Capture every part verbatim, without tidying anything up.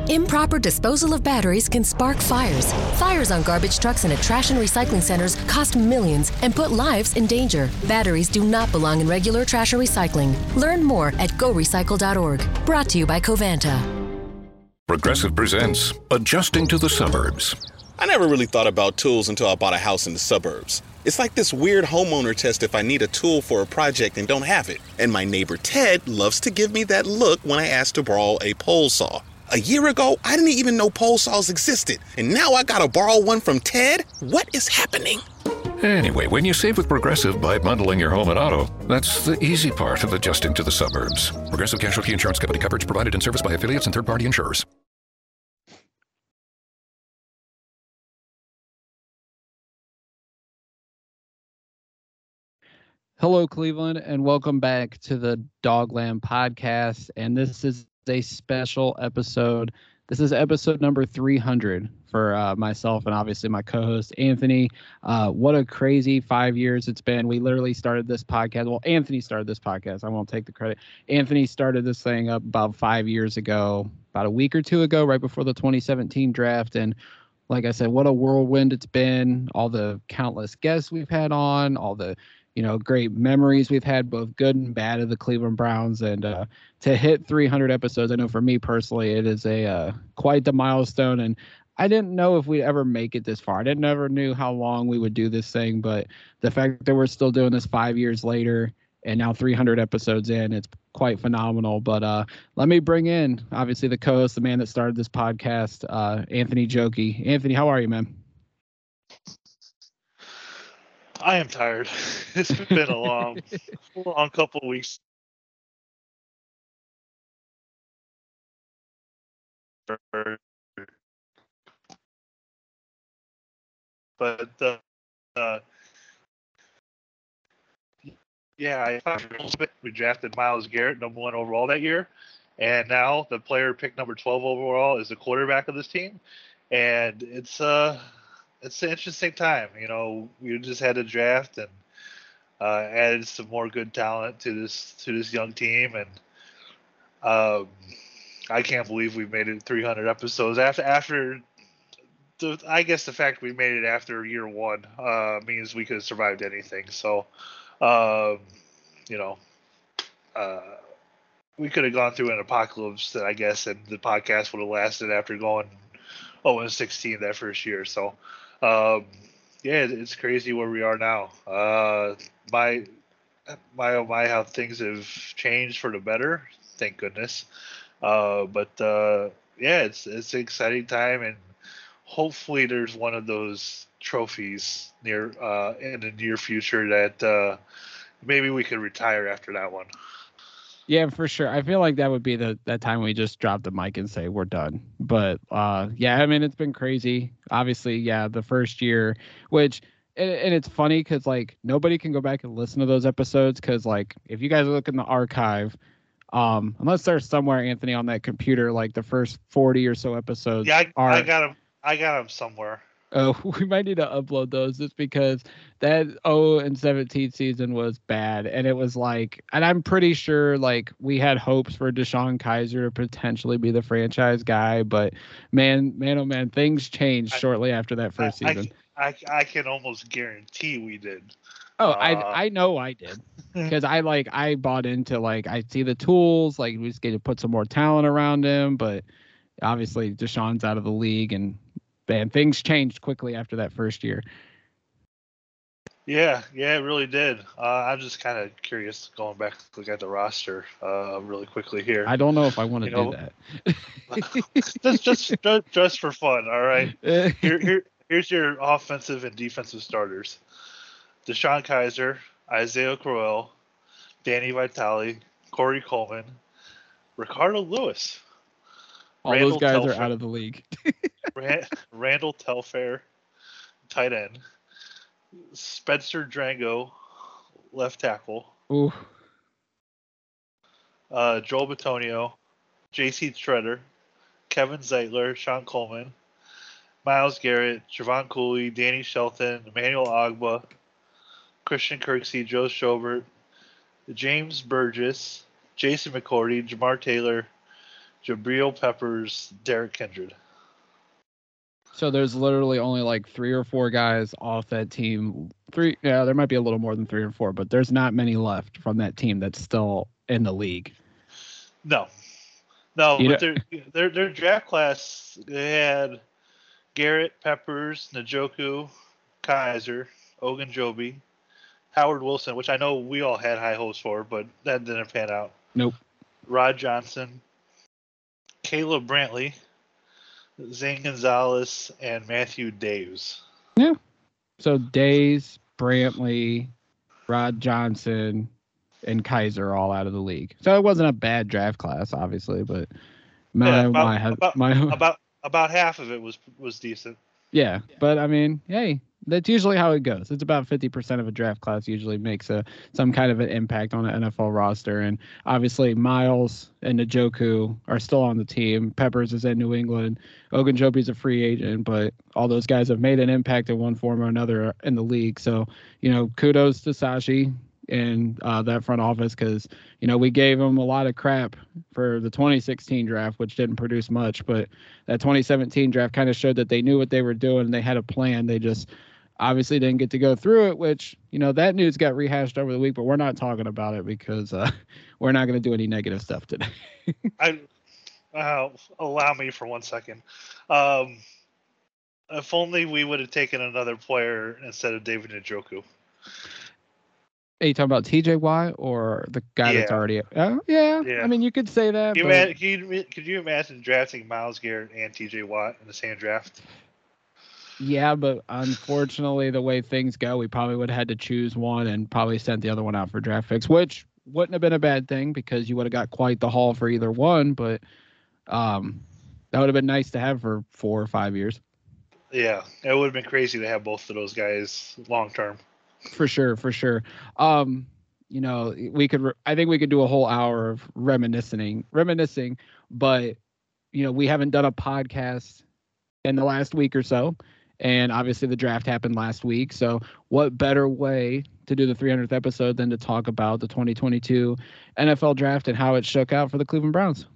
Improper disposal of batteries can spark fires. Fires on garbage trucks and at trash and recycling centers cost millions and put lives in danger. Batteries do not belong in regular trash or recycling. Learn more at go recycle dot org. Brought to you by Covanta. Progressive presents Adjusting to the Suburbs. I never really thought about tools until I bought a house in the suburbs. It's like this weird homeowner test if I need a tool for a project and don't have it. And my neighbor Ted loves to give me that look when I ask to borrow a pole saw. A year ago, I didn't even know pole saws existed. And now I gotta borrow one from Ted? What is happening? Anyway, when you save with Progressive by bundling your home and auto, that's the easy part of adjusting to the suburbs. Progressive Casualty Insurance Company. Coverage provided and serviced by affiliates and third-party insurers. Hello, Cleveland, and welcome back to the Dogland Podcast. And this is a special episode. This is episode number three hundred for uh, myself and obviously my co-host, Anthony. Uh, what a crazy five years it's been. We literally started this podcast. Well, Anthony started this podcast. I won't take the credit. Anthony started this thing up about five years ago, about a week or two ago, right before the twenty seventeen draft. And like I said, what a whirlwind it's been. All the countless guests we've had on, all the you know, great memories we've had, both good and bad, of the Cleveland Browns. And uh, to hit three hundred episodes, I know for me personally, it is a uh, quite the milestone. And I didn't know if we'd ever make it this far. I didn't never knew how long we would do this thing, but the fact that we're still doing this five years later and now three hundred episodes in, it's quite phenomenal. But uh, let me bring in, obviously, the co-host, the man that started this podcast, uh, Anthony Jokey. Anthony, how are you, man? I am tired. It's been a long, long couple of weeks. But uh, uh, yeah, I we drafted Myles Garrett number one overall that year, and now the player picked number twelve overall is the quarterback of this team, and it's uh. It's an interesting time. You know, we just had a draft and uh, added some more good talent to this to this young team, and um, I can't believe we made it three hundred episodes after after. The, I guess the fact we made it after year one uh, means we could have survived anything. So, um, you know, uh, we could have gone through an apocalypse, I guess, and the podcast would have lasted after going oh and sixteen that first year. So. Um, yeah, it's crazy where we are now. Uh, my, my, oh my, how things have changed for the better. Thank goodness. Uh, but, uh, yeah, it's, it's an exciting time, and hopefully there's one of those trophies near, uh, in the near future that, uh, maybe we could retire after that one. Yeah, for sure. I feel like that would be the that time we just drop the mic and say we're done. But uh, yeah, I mean, it's been crazy. Obviously, yeah, the first year, which and, and it's funny because like nobody can go back and listen to those episodes because like if you guys look in the archive, um, unless there's somewhere, Anthony, on that computer, like the first forty or so episodes. Yeah, I, are, I got them. I got them somewhere. Oh, we might need to upload those just because that oh and seventeen season was bad. And it was like, and I'm pretty sure like we had hopes for DeShone Kizer to potentially be the franchise guy, but man, man, oh man, things changed I, shortly after that first I, season. I, I, I can almost guarantee we did. Oh, uh, I I know I did because I like I bought into like I see the tools, like we just get to put some more talent around him, but obviously DeShone's out of the league and man, things changed quickly after that first year. Yeah, yeah, it really did. Uh, I'm just kind of curious going back to look at the roster uh, really quickly here. I don't know if I want to do know, that. just, just, just, just for fun, all right? Here, here, here's your offensive and defensive starters: DeShone Kizer, Isaiah Crowell, Danny Vitale, Corey Coleman, Ricardo Lewis. All Randall those guys Telfair, are out of the league. Randall Telfair, tight end. Spencer Drango, left tackle. Ooh. Uh, Joel Bitonio, J C Treader, Kevin Zeitler, Sean Coleman, Myles Garrett, Javon Cooley, Danny Shelton, Emmanuel Ogba, Christian Kirksey, Joe Schobert, James Burgess, Jason McCourty, Jamar Taylor, Jabril Peppers, Derek Kindred. So there's literally only like three or four guys off that team. Three, yeah, there might be a little more than three or four, but there's not many left from that team that's still in the league. No, no, You but know- their their their draft class, they had Garrett, Peppers, Njoku, Kaiser, Ogunjobi, Howard Wilson, which I know we all had high hopes for, but that didn't pan out. Nope. Rod Johnson, Caleb Brantley, Zane Gonzalez, and Matthew Daves. Yeah. So Days, Brantley, Rod Johnson, and Kaiser all out of the league. So it wasn't a bad draft class, obviously, but my Yeah, about, my, about, my about about half of it was was decent. yeah. But I mean, hey, that's usually how it goes. It's about fifty percent of a draft class usually makes a some kind of an impact on an N F L roster. And obviously Miles and Njoku are still on the team. Peppers is in New England. Ogunjobi's a free agent, but all those guys have made an impact in one form or another in the league. So, you know, kudos to Sashi and uh, that front office, because, you know, we gave them a lot of crap for the twenty sixteen draft, which didn't produce much. But that twenty seventeen draft kind of showed that they knew what they were doing. They had a plan. They just obviously didn't get to go through it, which, you know, that news got rehashed over the week, but we're not talking about it because uh, we're not going to do any negative stuff today. I uh, allow me for one second. Um, if only we would have taken another player instead of David Njoku. Are you talking about T J Watt or the guy that's Yeah. already? Uh, yeah. Yeah. I mean, you could say that. Can you, but... ima- can you, could you imagine drafting Myles Garrett and T J Watt in the same draft? Yeah, but unfortunately, the way things go, we probably would have had to choose one and probably sent the other one out for draft picks, which wouldn't have been a bad thing because you would have got quite the haul for either one. But um, that would have been nice to have for four or five years. Yeah, it would have been crazy to have both of those guys long term. For sure, for sure. Um, you know, we could. Re- I think we could do a whole hour of reminiscing, reminiscing. But you know, we haven't done a podcast in the last week or so, and obviously the draft happened last week. So, what better way to do the three hundredth episode than to talk about the twenty twenty-two N F L draft and how it shook out for the Cleveland Browns?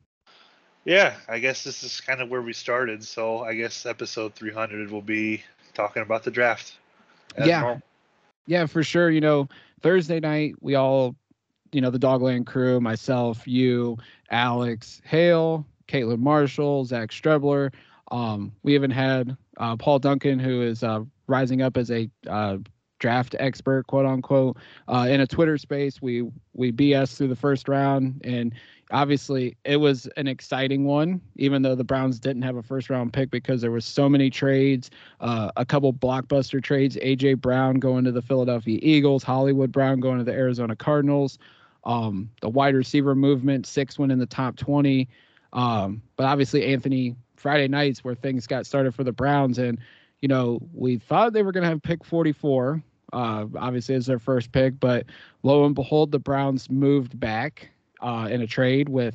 Yeah, I guess this is kind of where we started. So I guess episode three hundred will be talking about the draft. as Yeah. normal. Yeah, for sure. You know, Thursday night, we all, you know, the Dogland crew, myself, you, Alex, Hale, Caitlin Marshall, Zach Strebler. Um, we even had uh, Paul Duncan, who is uh, rising up as a uh, draft expert, quote unquote, uh, in a Twitter space. We we B S through the first round, and obviously it was an exciting one, even though the Browns didn't have a first round pick because there was so many trades, uh, a couple blockbuster trades, A J Brown going to the Philadelphia Eagles, Hollywood Brown going to the Arizona Cardinals, um, the wide receiver movement, six went in the top twenty. Um, but obviously Anthony, Friday nights where things got started for the Browns, and, you know, we thought they were going to have pick forty-four, uh, obviously as their first pick, but lo and behold, the Browns moved back uh, in a trade with,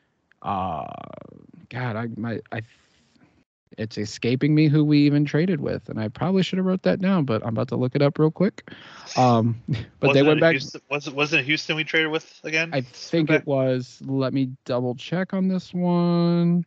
uh, God, I my I, it's escaping me who we even traded with, and I probably should have wrote that down, but I'm about to look it up real quick. Um, but wasn't they went it back. Houston, was it wasn't it Houston we traded with again? I think back? it was. Let me double check on this one.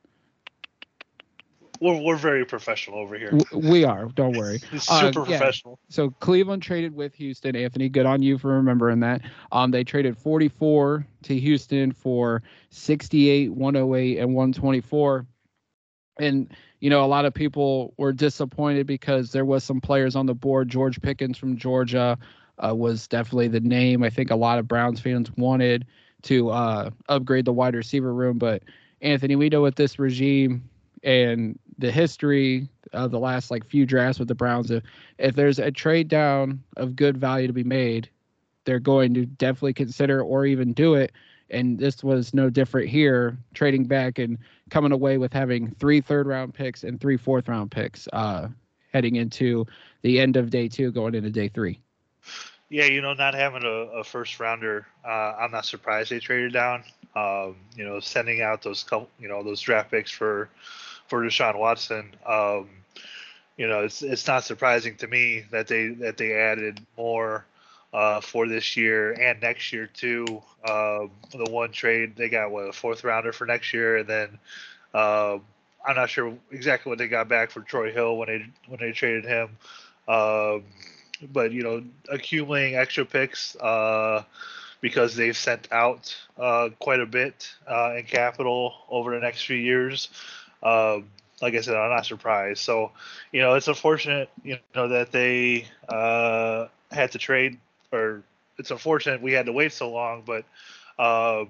We're we're very professional over here. W- we are. Don't worry. It's Uh, super yeah. professional. So Cleveland traded with Houston. Anthony, good on you for remembering that. Um, they traded forty-four to Houston for sixty-eight, one oh eight, and one twenty-four. And, you know, a lot of people were disappointed because there was some players on the board. George Pickens from Georgia uh, was definitely the name. I think a lot of Browns fans wanted to uh, upgrade the wide receiver room. But, Anthony, we know with this regime and the history of the last like few drafts with the Browns, if, if there's a trade down of good value to be made, they're going to definitely consider or even do it. And this was no different here, trading back and coming away with having three third round picks and three fourth round picks uh, heading into the end of day two, going into day three. Yeah, you know, not having a, a first rounder, uh, I'm not surprised they traded down. Um, you know, sending out those couple, you know, those draft picks for for Deshaun Watson. Um, you know, it's it's not surprising to me that they that they added more uh, for this year and next year too. Uh, the one trade they got, what, a fourth rounder for next year, and then uh, I'm not sure exactly what they got back for Troy Hill when they when they traded him. Um, but you know, accumulating extra picks uh, because they've sent out uh, quite a bit uh, in capital over the next few years. Um, like I said, I'm not surprised. So, you know, it's unfortunate, you know, that they uh, had to trade, or it's unfortunate we had to wait so long. But, um,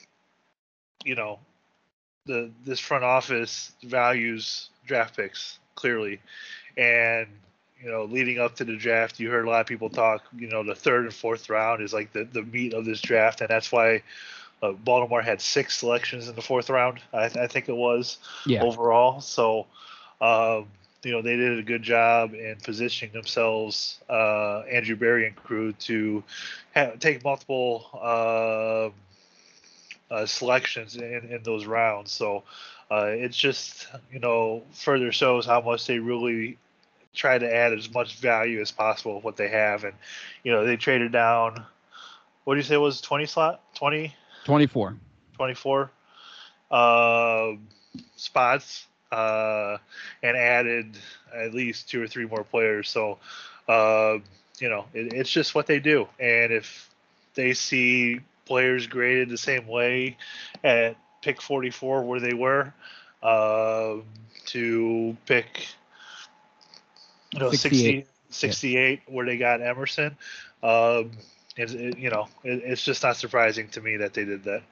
you know, the this front office values draft picks clearly, and you know, leading up to the draft, you heard a lot of people talk. You know, the third and fourth round is like the the meat of this draft, and that's why. Uh, Baltimore had six selections in the fourth round, I, I think it was, yeah. overall. So, um, you know, they did a good job in positioning themselves, uh, Andrew Berry and crew, to have, take multiple uh, uh, selections in, in those rounds. So uh, it's just, you know, further shows how much they really try to add as much value as possible with what they have. And, you know, they traded down, what do you say it was, twenty slot? twenty? twenty-four. twenty-four uh, spots uh, and added at least two or three more players. So, uh, you know, it, it's just what they do. And if they see players graded the same way at pick forty-four where they were uh, to pick, you know, sixty-eight, sixty, sixty-eight yeah. where they got Emerson, um, It, it, you know, it, it's just not surprising to me that they did that.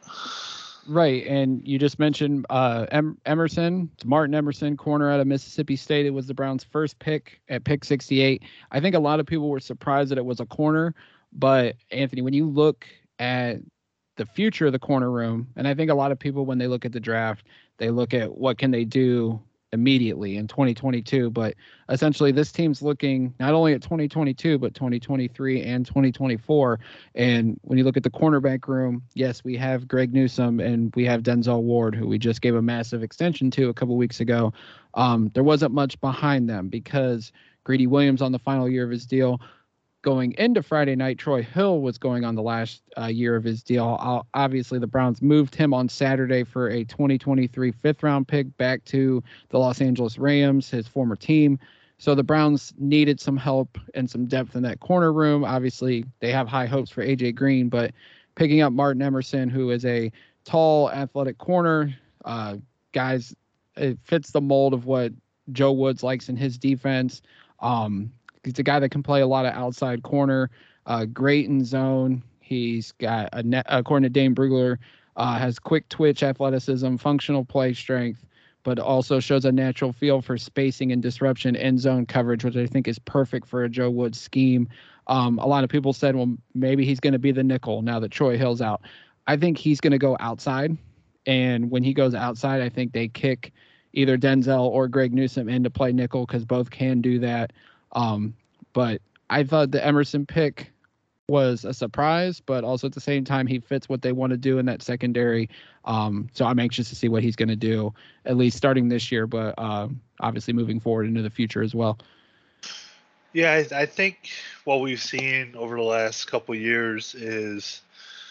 Right, and you just mentioned uh, em- Emerson, it's Martin Emerson, corner out of Mississippi State. It was the Browns' first pick at pick sixty-eight. I think a lot of people were surprised that it was a corner, but Anthony, when you look at the future of the corner room, and I think a lot of people, when they look at the draft, they look at what can they do immediately in twenty twenty-two, but essentially this team's looking not only at twenty twenty-two but twenty twenty-three and twenty twenty-four. And when you look at the cornerback room, yes, we have Greg Newsome and we have Denzel Ward, who we just gave a massive extension to a couple weeks ago. Um, there wasn't much behind them because Greedy Williams on the final year of his deal. Going into Friday night, Troy Hill was going on the last uh, year of his deal. Uh, obviously, the Browns moved him on Saturday for a twenty twenty-three fifth-round pick back to the Los Angeles Rams, his former team. So the Browns needed some help and some depth in that corner room. Obviously, they have high hopes for A J Green, but picking up Martin Emerson, who is a tall, athletic corner, uh, guys, it fits the mold of what Joe Woods likes in his defense. Um, He's a guy that can play a lot of outside corner, uh, great in zone. He's got, a net, according to Dane Brugler, uh, has quick twitch athleticism, functional play strength, but also shows a natural feel for spacing and disruption in zone coverage, which I think is perfect for a Joe Woods scheme. Um, a lot of people said, well, maybe he's going to be the nickel now that Troy Hill's out. I think he's going to go outside. And when he goes outside, I think they kick either Denzel or Greg Newsome in to play nickel because both can do that. Um, but I thought the Emerson pick was a surprise, but also at the same time, he fits what they want to do in that secondary. Um, so I'm anxious to see what he's going to do, at least starting this year, but uh, obviously moving forward into the future as well. Yeah, I, I think what we've seen over the last couple of years is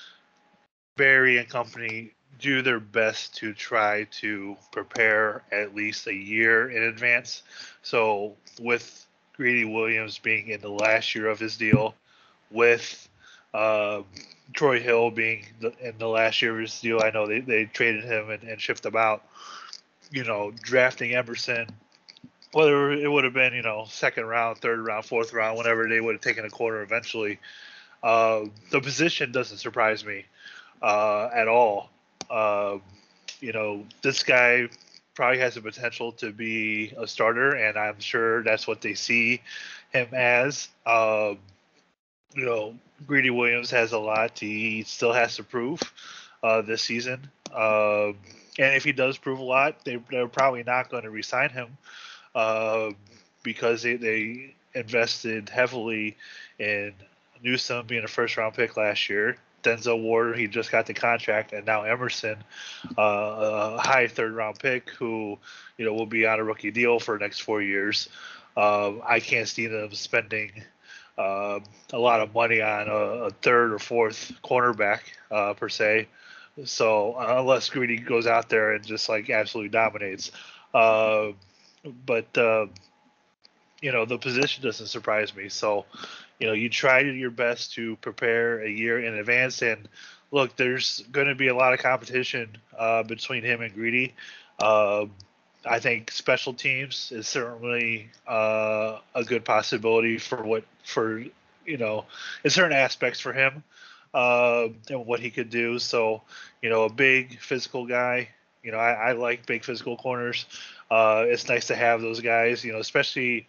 Barry and company do their best to try to prepare at least a year in advance. So with Greedy Williams being in the last year of his deal, with uh, Troy Hill being the, in the last year of his deal. I know they, they traded him and, and shipped him out. You know, drafting Emerson, whether it would have been, you know, second round, third round, fourth round, whenever they would have taken a corner eventually. Uh, the position doesn't surprise me uh, at all. Uh, you know, this guy probably has the potential to be a starter, and I'm sure that's what they see him as. Um, you know, Greedy Williams has a lot he still has to prove uh, this season. Um, and if he does prove a lot, they, they're probably not going to re-sign him uh, because they, they invested heavily in Newsome being a first-round pick last year. Denzel Ward, he just got the contract, and now Emerson, uh, a high third-round pick who, you know, will be on a rookie deal for the next four years. Uh, I can't see them spending uh, a lot of money on a, a third or fourth cornerback uh, per se. So uh, unless Greedy goes out there and just like absolutely dominates, uh, but uh, you know, the position doesn't surprise me. So, you know, you try your best to prepare a year in advance. And look, there's going to be a lot of competition uh, between him and Greedy. Uh, I think special teams is certainly uh, a good possibility for what for you know in certain aspects for him uh, and what he could do. So, you know, a big physical guy. You know, I, I like big physical corners. Uh, it's nice to have those guys. You know, especially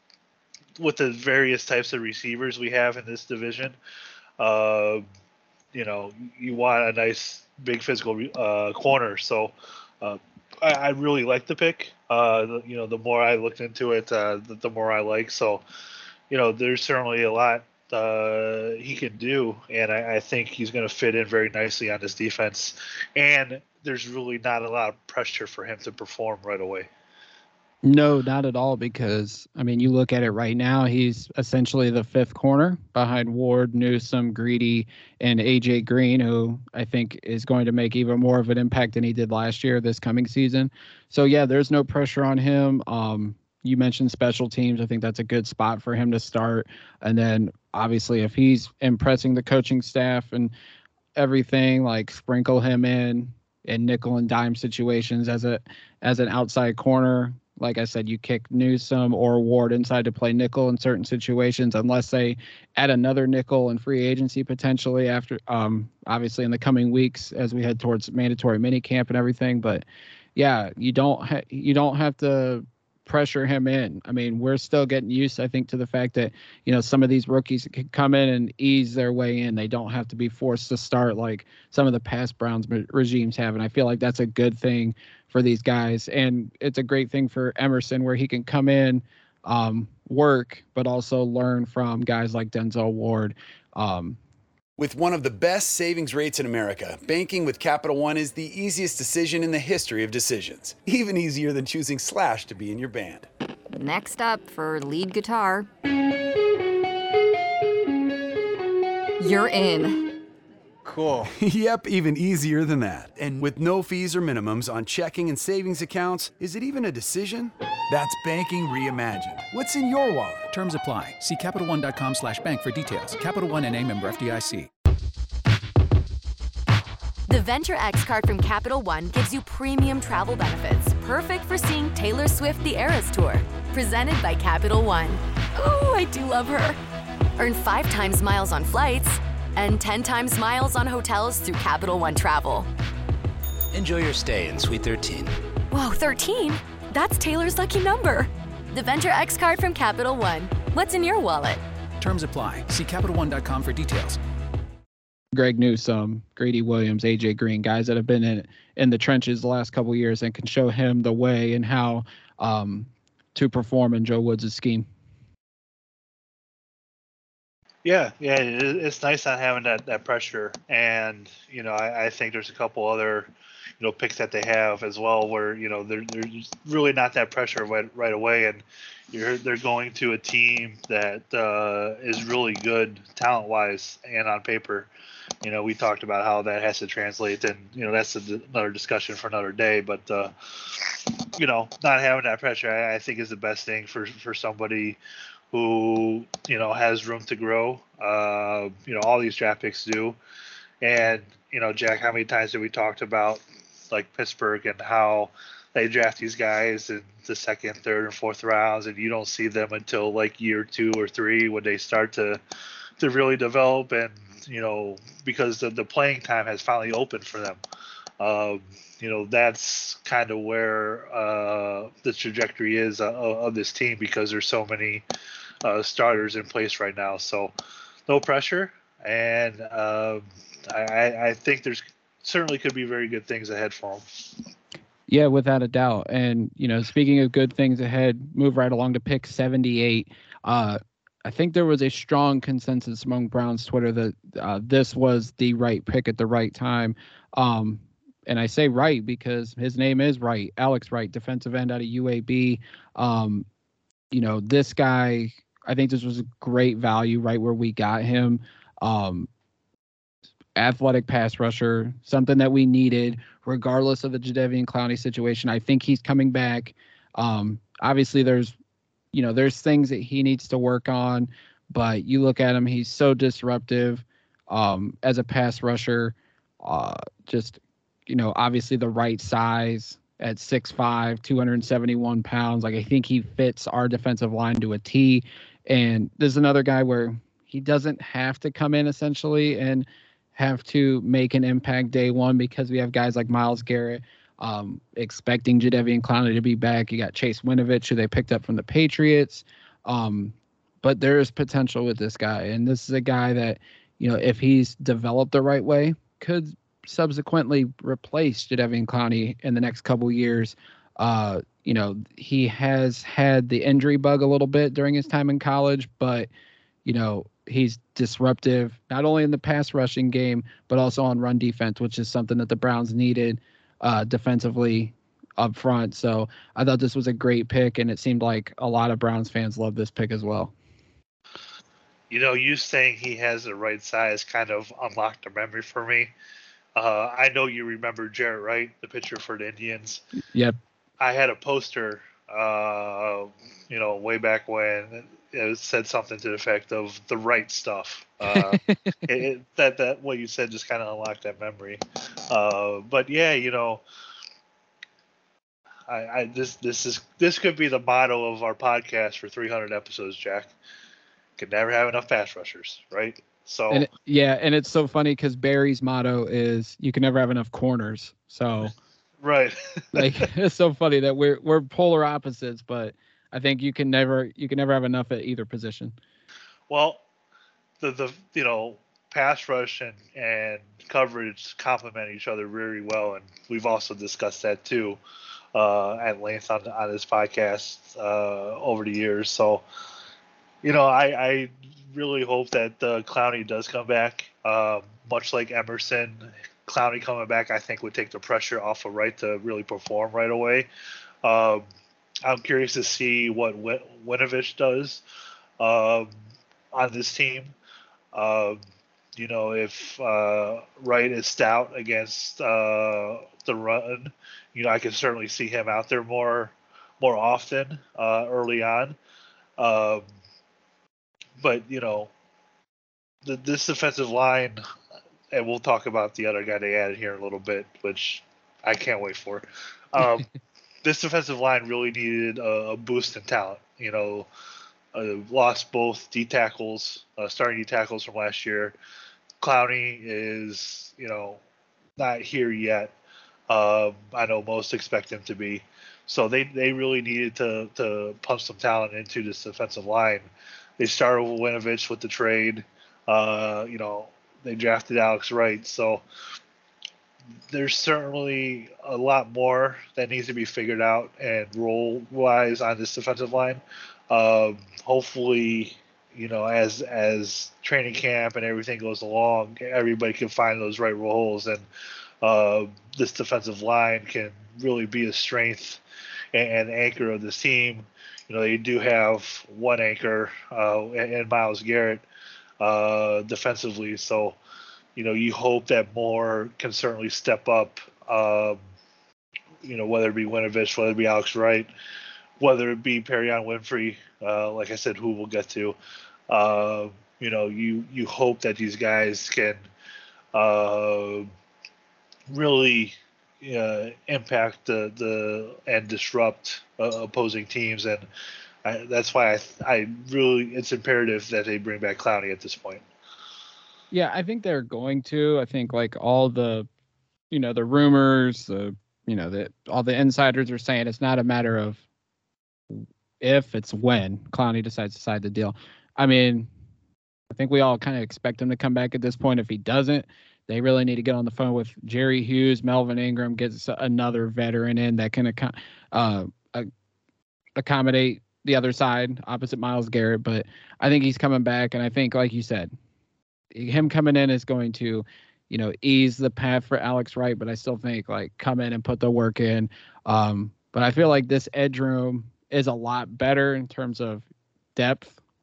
with the various types of receivers we have in this division. Uh, you know, you want a nice big physical uh, corner. So. Uh, I, I really like the pick. Uh, the, you know, the more I looked into it, uh, the, the more I like. So, you know, there's certainly a lot uh, he can do, and I, I think he's going to fit in very nicely on this defense. And there's really not a lot of pressure for him to perform right away. No, not at all, because, I mean, you look at it right now, he's essentially the fifth corner behind Ward, Newsome, Greedy, and A J Green, who I think is going to make even more of an impact than he did last year, this coming season. So, yeah, there's no pressure on him. Um, you mentioned special teams. I think that's a good spot for him to start. And then, obviously, if he's impressing the coaching staff and everything, like sprinkle him in in nickel and dime situations as a as an outside corner. Like I said, you kick Newsome or Ward inside to play nickel in certain situations, unless they add another nickel in free agency potentially after, um, obviously in the coming weeks as we head towards mandatory minicamp and everything. But yeah, you don't ha- you don't have to pressure him in. I mean, we're still getting used, I think, to the fact that, you know, some of these rookies can come in and ease their way in. They don't have to be forced to start like some of the past Browns regimes have. And I feel like that's a good thing for these guys. And it's a great thing for Emerson where he can come in, um, work, but also learn from guys like Denzel Ward. Um, With one of the best savings rates in America, banking with Capital One is the easiest decision in the history of decisions. Even easier than choosing Slash to be in your band. Next up for lead guitar. You're in. Cool. Yep, even easier than that. And with no fees or minimums on checking and savings accounts, is it even a decision? That's banking reimagined. What's in your wallet? Terms apply. See CapitalOne.com slash bank for details. Capital One N A member F D I C. The Venture X card from Capital One gives you premium travel benefits, perfect for seeing Taylor Swift The Eras Tour. Presented by Capital One. Ooh, I do love her. Earn five times miles on flights and ten times miles on hotels through Capital One Travel. Enjoy your stay in Suite thirteen. Whoa, thirteen? That's Taylor's lucky number. The Venture X card from Capital One. What's in your wallet? Terms apply. See Capital One dot com for details. Greg Newsome, Grady Williams, A J Green, guys that have been in in the trenches the last couple of years and can show him the way and how um, to perform in Joe Woods' scheme. Yeah, yeah, it's nice not having that, that pressure, and you know, I, I think there's a couple other, you know, picks that they have as well, where you know they're there's really not that pressure right, right away, and you're they're going to a team that uh, is really good talent wise and on paper. You know, we talked about how that has to translate, and you know that's a, another discussion for another day. But uh, you know, not having that pressure, I, I think, is the best thing for for somebody who, you know, has room to grow. Uh, you know, all these draft picks do. And, you know, Jack, how many times have we talked about, like, Pittsburgh and how they draft these guys in the second, third, and fourth rounds, and you don't see them until, like, year two or three when they start to to really develop and, you know, because the, the playing time has finally opened for them. Um, you know, that's kind of where uh, the trajectory is uh, of this team, because there's so many uh, starters in place right now. So no pressure. And um, I, I think there's certainly could be very good things ahead for them. Yeah, without a doubt. And, you know, speaking of good things ahead, move right along to pick seventy-eight. Uh, I think there was a strong consensus among Browns Twitter that uh, this was the right pick at the right time. Um, And I say Wright because his name is Wright, Alex Wright, defensive end out of U A B. Um, you know, this guy I think this was a great value right where we got him. Um, athletic pass rusher, something that we needed, regardless of the Jadeveon Clowney situation. I think he's coming back. Um, obviously, there's, you know, there's things that he needs to work on, but you look at him, he's so disruptive um, as a pass rusher. Uh, just, you know, obviously the right size at six five, two hundred seventy-one pounds. Like, I think he fits our defensive line to a T. And there's another guy where he doesn't have to come in essentially and have to make an impact day one, because we have guys like Myles Garrett, um, expecting Jadeveon Clowney to be back. You got Chase Winovich, who they picked up from the Patriots. Um, but there is potential with this guy. And this is a guy that, you know, if he's developed the right way, could subsequently replace Jadeveon Clowney in the next couple years. Uh, you know, he has had the injury bug a little bit during his time in college, but, you know, he's disruptive, not only in the pass rushing game, but also on run defense, which is something that the Browns needed uh, defensively up front. So I thought this was a great pick, and it seemed like a lot of Browns fans love this pick as well. You know, you saying he has the right size kind of unlocked a memory for me. Uh, I know you remember Jarrett Wright, the pitcher for the Indians. Yep. I had a poster, uh, you know, way back when it said something to the effect of the right stuff. Uh, it, it, that that what you said just kind of unlocked that memory. Uh, but yeah, you know, I, I this this is this could be the motto of our podcast for three hundred episodes, Jack. Could never have enough pass rushers, right? So and it, yeah, and it's so funny because Barry's motto is you can never have enough corners. So right, like it's so funny that we're we're polar opposites, but I think you can never you can never have enough at either position. Well, the the you know pass rush and and coverage complement each other very well, and we've also discussed that too uh, at length on on this podcast uh, over the years. So you know, I, I really hope that uh, Clowney does come back. Um, much like Emerson, Clowney coming back, I think, would take the pressure off of Wright to really perform right away. Um, I'm curious to see what Win- Winovich does um, on this team. Um, you know, if uh, Wright is stout against uh, the run, you know, I can certainly see him out there more more often uh, early on. Um, but, you know, the, this defensive line, and we'll talk about the other guy they added here in a little bit, which I can't wait for. Um, this defensive line really needed a, a boost in talent. You know, uh, lost both D tackles, uh, starting D tackles from last year. Clowney is, you know, not here yet. Um, I know most expect him to be. So they, they really needed to, to pump some talent into this defensive line. They started with Winovich with the trade. Uh, you know, they drafted Alex Wright. So there's certainly a lot more that needs to be figured out and role-wise on this defensive line. Um, hopefully, you know, as as training camp and everything goes along, everybody can find those right roles, and uh, this defensive line can really be a strength and, and anchor of this team. You know, they do have one anchor uh, in Myles Garrett uh, defensively. So, you know, you hope that more can certainly step up, um, you know, whether it be Winovich, whether it be Alex Wright, whether it be Perion Winfrey, uh, like I said, who we'll get to. Uh, you know, you, you hope that these guys can uh, really – Uh, impact the, the and disrupt uh, opposing teams, and I, that's why I I really it's imperative that they bring back Clowney at this point. Yeah, I think they're going to. I think like all the, you know, the rumors, the you know that all the insiders are saying it's not a matter of if, it's when Clowney decides to sign the deal. I mean, I think we all kind of expect him to come back at this point. If he doesn't, they really need to get on the phone with Jerry Hughes, Melvin Ingram, gets another veteran in that can uh, accommodate the other side, opposite Myles Garrett. But I think he's coming back, and I think, like you said, him coming in is going to, you know, ease the path for Alex Wright. But I still think, like, come in and put the work in. Um, but I feel like this edge room is a lot better in terms of depth.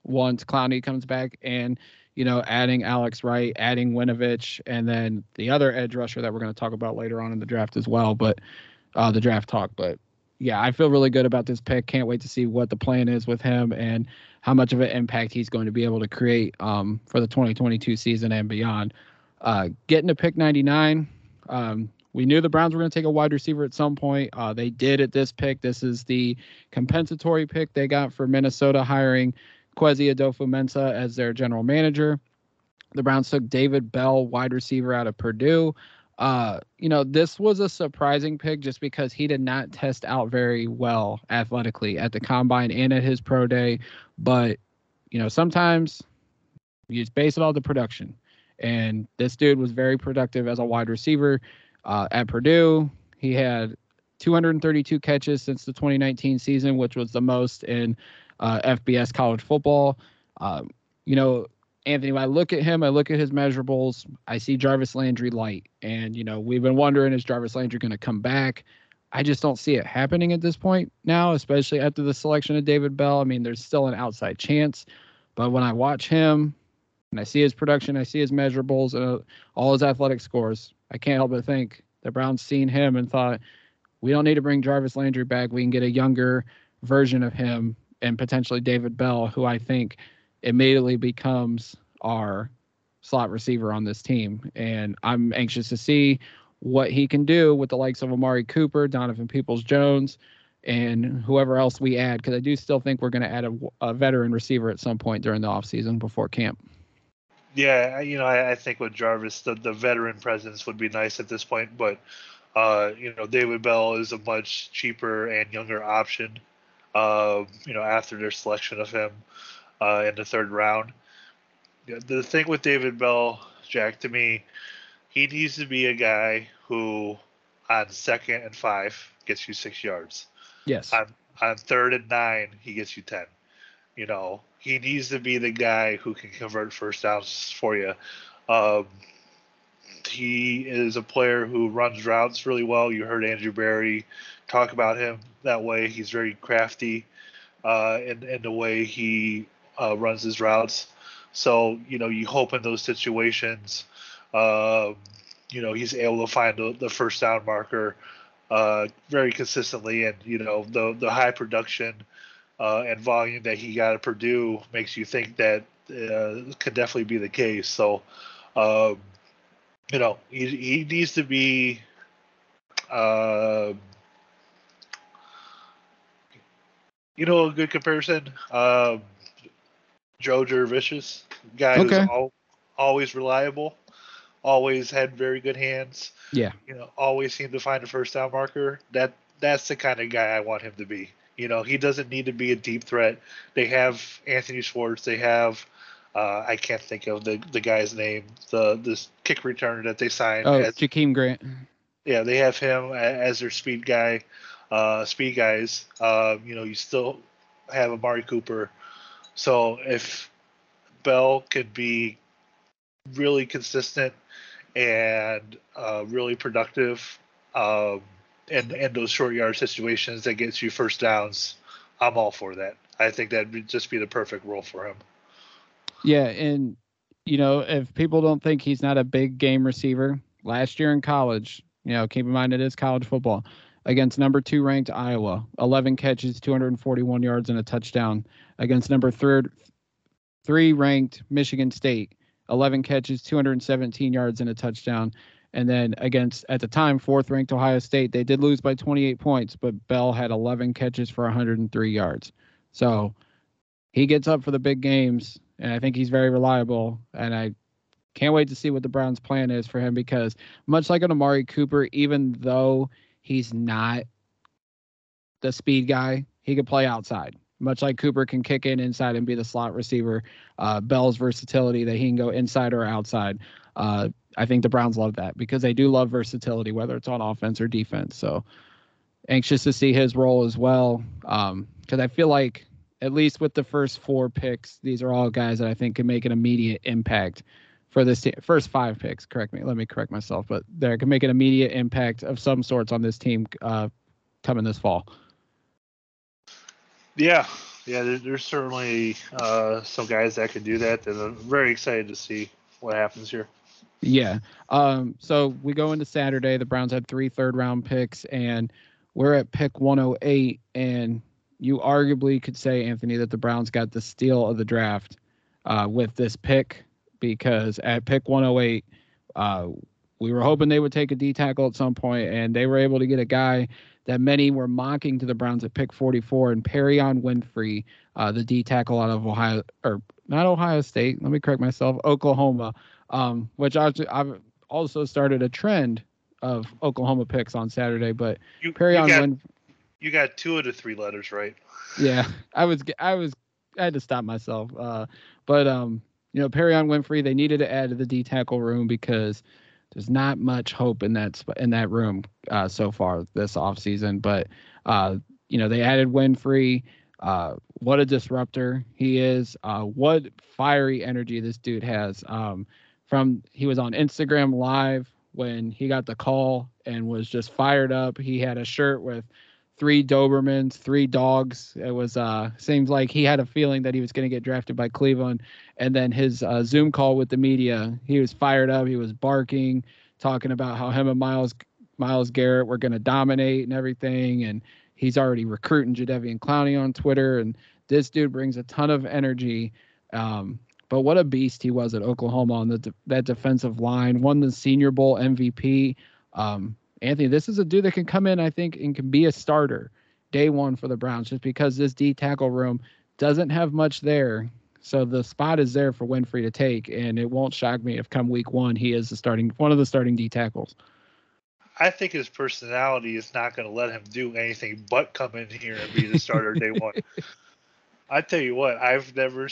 once Clowney comes back, and, you know, adding Alex Wright, adding Winovich, and then the other edge rusher that we're going to talk about later on in the draft as well, but uh, the draft talk. But yeah, I feel really good about this pick. Can't wait to see what the plan is with him and how much of an impact he's going to be able to create um, for the twenty twenty-two season and beyond. Uh, getting to pick ninety-nine, um, we knew the Browns were going to take a wide receiver at some point. Uh, they did at this pick. This is the compensatory pick they got for Minnesota, hiring Kwesi Adofo-Mensah as their general manager. The Browns took David Bell, wide receiver out of Purdue. Uh, you know, this was a surprising pick just because he did not test out very well athletically at the combine and at his pro day. But, you know, sometimes you just base it on the production. And this dude was very productive as a wide receiver uh, at Purdue. He had two hundred thirty-two catches since the twenty nineteen season, which was the most in uh, F B S college football. Um, you know, Anthony, when I look at him, I look at his measurables, I see Jarvis Landry light. And, you know, we've been wondering, is Jarvis Landry going to come back? I just don't see it happening at this point now, especially after the selection of David Bell. I mean, there's still an outside chance. But when I watch him and I see his production, I see his measurables, uh, all his athletic scores, I can't help but think the Browns seen him and thought, we don't need to bring Jarvis Landry back. We can get a younger version of him and potentially David Bell, who I think immediately becomes our slot receiver on this team. And I'm anxious to see what he can do with the likes of Amari Cooper, Donovan Peoples-Jones, and whoever else we add, because I do still think we're going to add a, a veteran receiver at some point during the offseason before camp. Yeah, you know, I, I think with Jarvis, the, the veteran presence would be nice at this point, but, uh, you know, David Bell is a much cheaper and younger option, uh, you know, after their selection of him uh, in the third round. The thing with David Bell, Jack, to me, he needs to be a guy who on second and five gets you six yards. Yes. On, on third and nine, he gets you ten. You know, he needs to be the guy who can convert first downs for you. Um, he is a player who runs routes really well. You heard Andrew Berry talk about him that way. He's very crafty uh, in, in the way he uh, runs his routes. So, you know, you hope in those situations, uh, you know, he's able to find the, the first down marker uh, very consistently. And, you know, the, the high production Uh, and volume that he got at Purdue makes you think that uh, could definitely be the case. So, um, you know, he, he needs to be, uh, you know, a good comparison. Um, Joe Jurevicius, guy okay. who's al- always reliable, always had very good hands. Yeah. You know, always seemed to find a first down marker. That that's the kind of guy I want him to be. You know, he doesn't need to be a deep threat. They have Anthony Schwartz. They have, uh, I can't think of the, the guy's name, the this kick returner that they signed. Oh, as, Jakeem Grant. Yeah, they have him as their speed guy, uh, speed guys. Uh, you know, you still have Amari Cooper. So if Bell could be really consistent and uh, really productive, um, And, and those short yard situations that gets you first downs, I'm all for that. I think that'd be, just be the perfect role for him. Yeah, and, you know, if people don't think he's not a big game receiver, last year in college, you know, keep in mind it is college football, against number two ranked Iowa, eleven catches, two hundred forty-one yards, and a touchdown. Against number third, three ranked Michigan State, eleven catches, two hundred seventeen yards, and a touchdown. And then against, at the time, fourth-ranked Ohio State, they did lose by twenty-eight points, but Bell had eleven catches for one hundred three yards. So he gets up for the big games, and I think he's very reliable. And I can't wait to see what the Browns' plan is for him because much like an Amari Cooper, even though he's not the speed guy, he could play outside. Much like Cooper can kick in inside and be the slot receiver, uh, Bell's versatility that he can go inside or outside. Uh, I think the Browns love that because they do love versatility, whether it's on offense or defense. So anxious to see his role as well. Um, cause I feel like at least with the first four picks, these are all guys that I think can make an immediate impact for this team. First five picks, correct me. Let me correct myself, but they can make an immediate impact of some sorts on this team uh, coming this fall. Yeah. Yeah, there, there's certainly uh, some guys that can do that, and I'm very excited to see what happens here. Yeah. Um, so we go into Saturday. The Browns had three third-round picks, and we're at pick one oh eight. And you arguably could say, Anthony, that the Browns got the steal of the draft uh, with this pick, because at pick one oh eight, uh, we were hoping they would take a D tackle at some point, and they were able to get a guy that many were mocking to the Browns at pick forty-four, and Perrion Winfrey, uh, the D tackle out of Ohio, or not Ohio State, let me correct myself, Oklahoma, um, which I've, I've also started a trend of Oklahoma picks on Saturday, but you, Perrion you got, Winfrey. You got two of the three letters right. Yeah, I was, I was, I had to stop myself. Uh, but, um, you know, Perrion Winfrey, they needed to add to the D tackle room because there's not much hope in that in that room uh, so far this offseason. But, uh, you know, they added Winfrey. Uh, what a disruptor he is. Uh, what fiery energy this dude has. Um, from he was on Instagram Live when he got the call and was just fired up. He had a shirt with three Dobermans, three dogs. It was uh seems like he had a feeling that he was going to get drafted by Cleveland. And then his uh, Zoom call with the media, he was fired up. He was barking, talking about how him and Myles Myles Garrett were going to dominate and everything. And he's already recruiting Jadeveon Clowney on Twitter. And this dude brings a ton of energy. Um, but what a beast he was at Oklahoma on the de- that defensive line. Won the Senior Bowl M V P. Um, Anthony, this is a dude that can come in, I think, and can be a starter day one for the Browns, just because this D tackle room doesn't have much there. So the spot is there for Winfrey to take, and it won't shock me if come week one he is the starting one of the starting D tackles. I think his personality is not going to let him do anything but come in here and be the starter day one. I tell you what, I've never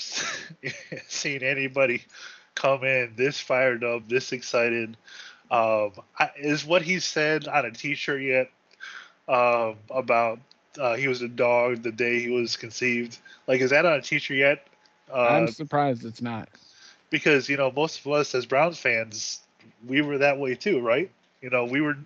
seen anybody come in this fired up, this excited. Um, I, is what he said on a T-shirt yet um, about uh, he was a dog the day he was conceived? Like, is that on a T-shirt yet? Uh, I'm surprised it's not. Because, you know, most of us as Browns fans, we were that way too, right? You know, we were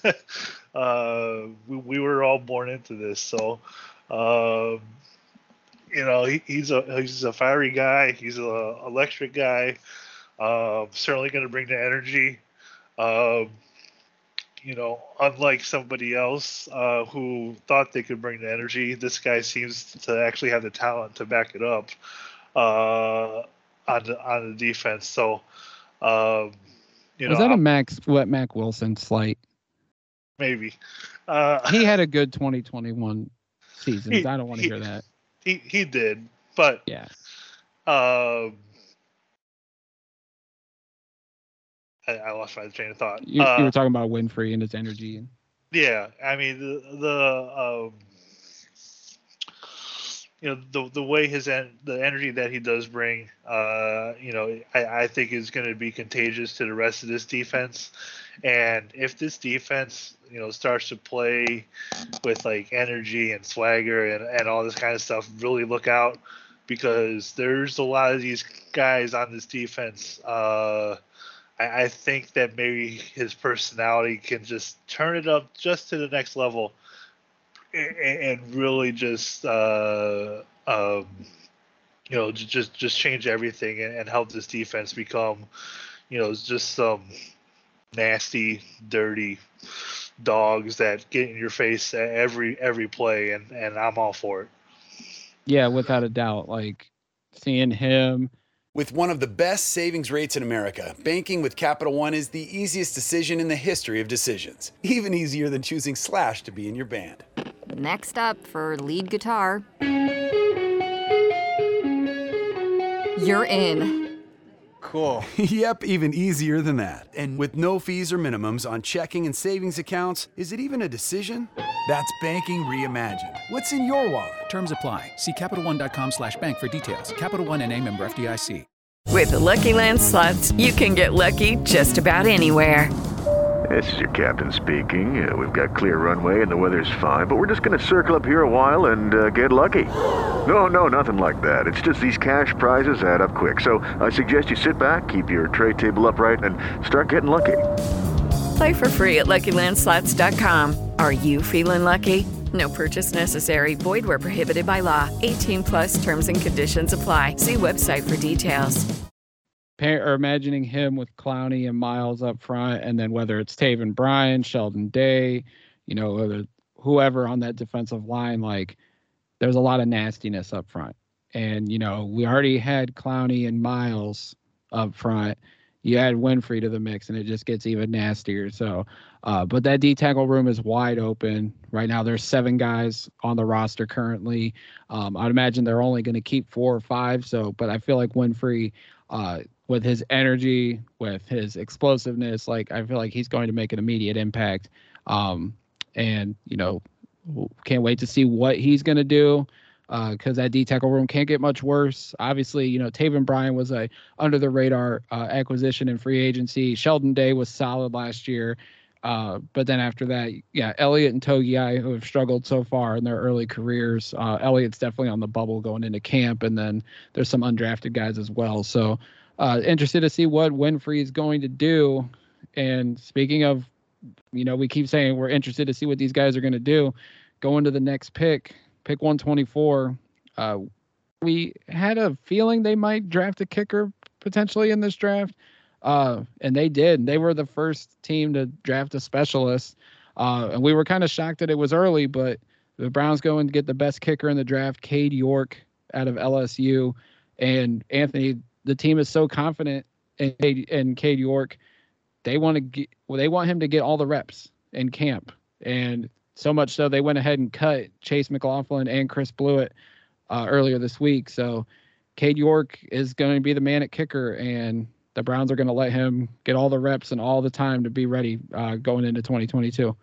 uh, we, we were all born into this. So, um, you know, he, he's a he's a fiery guy. He's a electric guy. Uh, certainly going to bring the energy. Um, you know, unlike somebody else uh, who thought they could bring the energy, this guy seems to actually have the talent to back it up uh, on the on the defense. So, um, you was know, that a I'm, Max what Mac Wilson slight? maybe uh, He had a good twenty twenty-one season. He- I don't want to he- hear that. he he did, but Yeah. um, I, I lost my train of thought. You, Uh, you were talking about Winfrey and his energy. Yeah, I mean the the um, you know the the way his en- the energy that he does bring, uh, you know, I, I think is going to be contagious to the rest of this defense. And if this defense, you know, starts to play with like energy and swagger and, and all this kind of stuff, really look out, because there's a lot of these guys on this defense. Uh, I, I think that maybe his personality can just turn it up just to the next level and, and really just, uh, um, you know, j- just just change everything and, and help this defense become, you know, just some nasty, dirty dogs that get in your face every every play, and, and I'm all for it. Yeah, without a doubt. Like seeing him. With one of the best savings rates in America, banking with Capital One is the easiest decision in the history of decisions. Even easier than choosing Slash to be in your band. Next up for lead guitar. You're in. Cool. Yep, even easier than that. And with no fees or minimums on checking and savings accounts, is it even a decision? That's banking reimagined. What's in your wallet? Terms apply. See CapitalOne.com slash bank for details. Capital One N A member F D I C. With the Lucky Land Slots, you can get lucky just about anywhere. This is your captain speaking. Uh, we've got clear runway and the weather's fine, but we're just going to circle up here a while and uh, get lucky. No, no, nothing like that. It's just these cash prizes add up quick. So I suggest you sit back, keep your tray table upright, and start getting lucky. Play for free at Lucky Land Slots dot com. Are you feeling lucky? No purchase necessary. Void where prohibited by law. eighteen plus terms and conditions apply. See website for details. Or imagining him with Clowney and Miles up front, and then whether it's Taven Bryan, Sheldon Day, you know, whether whoever on that defensive line, like there's a lot of nastiness up front. And, you know, we already had Clowney and Miles up front. You add Winfrey to the mix, and it just gets even nastier. So, uh, but that D tackle room is wide open right now. There's seven guys on the roster currently. Um, I'd imagine they're only going to keep four or five. So, but I feel like Winfrey, uh, with his energy, with his explosiveness, like I feel like he's going to make an immediate impact. Um, and you know, can't wait to see what he's going to do. Because uh, that D tackle room can't get much worse. Obviously, you know, Taven Bryan was a under the radar uh, acquisition in free agency. Sheldon Day was solid last year. Uh, but then after that, yeah, Elliott and Togiai, who have struggled so far in their early careers. Uh, Elliott's definitely on the bubble going into camp. And then there's some undrafted guys as well. So uh, interested to see what Winfrey is going to do. And speaking of, you know, we keep saying we're interested to see what these guys are going to do. Going to the next pick. Pick one twenty-four. Uh, we had a feeling they might draft a kicker potentially in this draft, uh, and they did. They were the first team to draft a specialist, uh, and we were kind of shocked that it was early, but the Browns go and get the best kicker in the draft, Cade York out of L S U. And Anthony, the team is so confident in Cade, in Cade York, they want to get, well, they want him to get all the reps in camp. And so much so they went ahead and cut Chase McLaughlin and Chris Blewett uh, earlier this week. So Cade York is going to be the man at kicker, and the Browns are going to let him get all the reps and all the time to be ready uh, going into twenty twenty-two.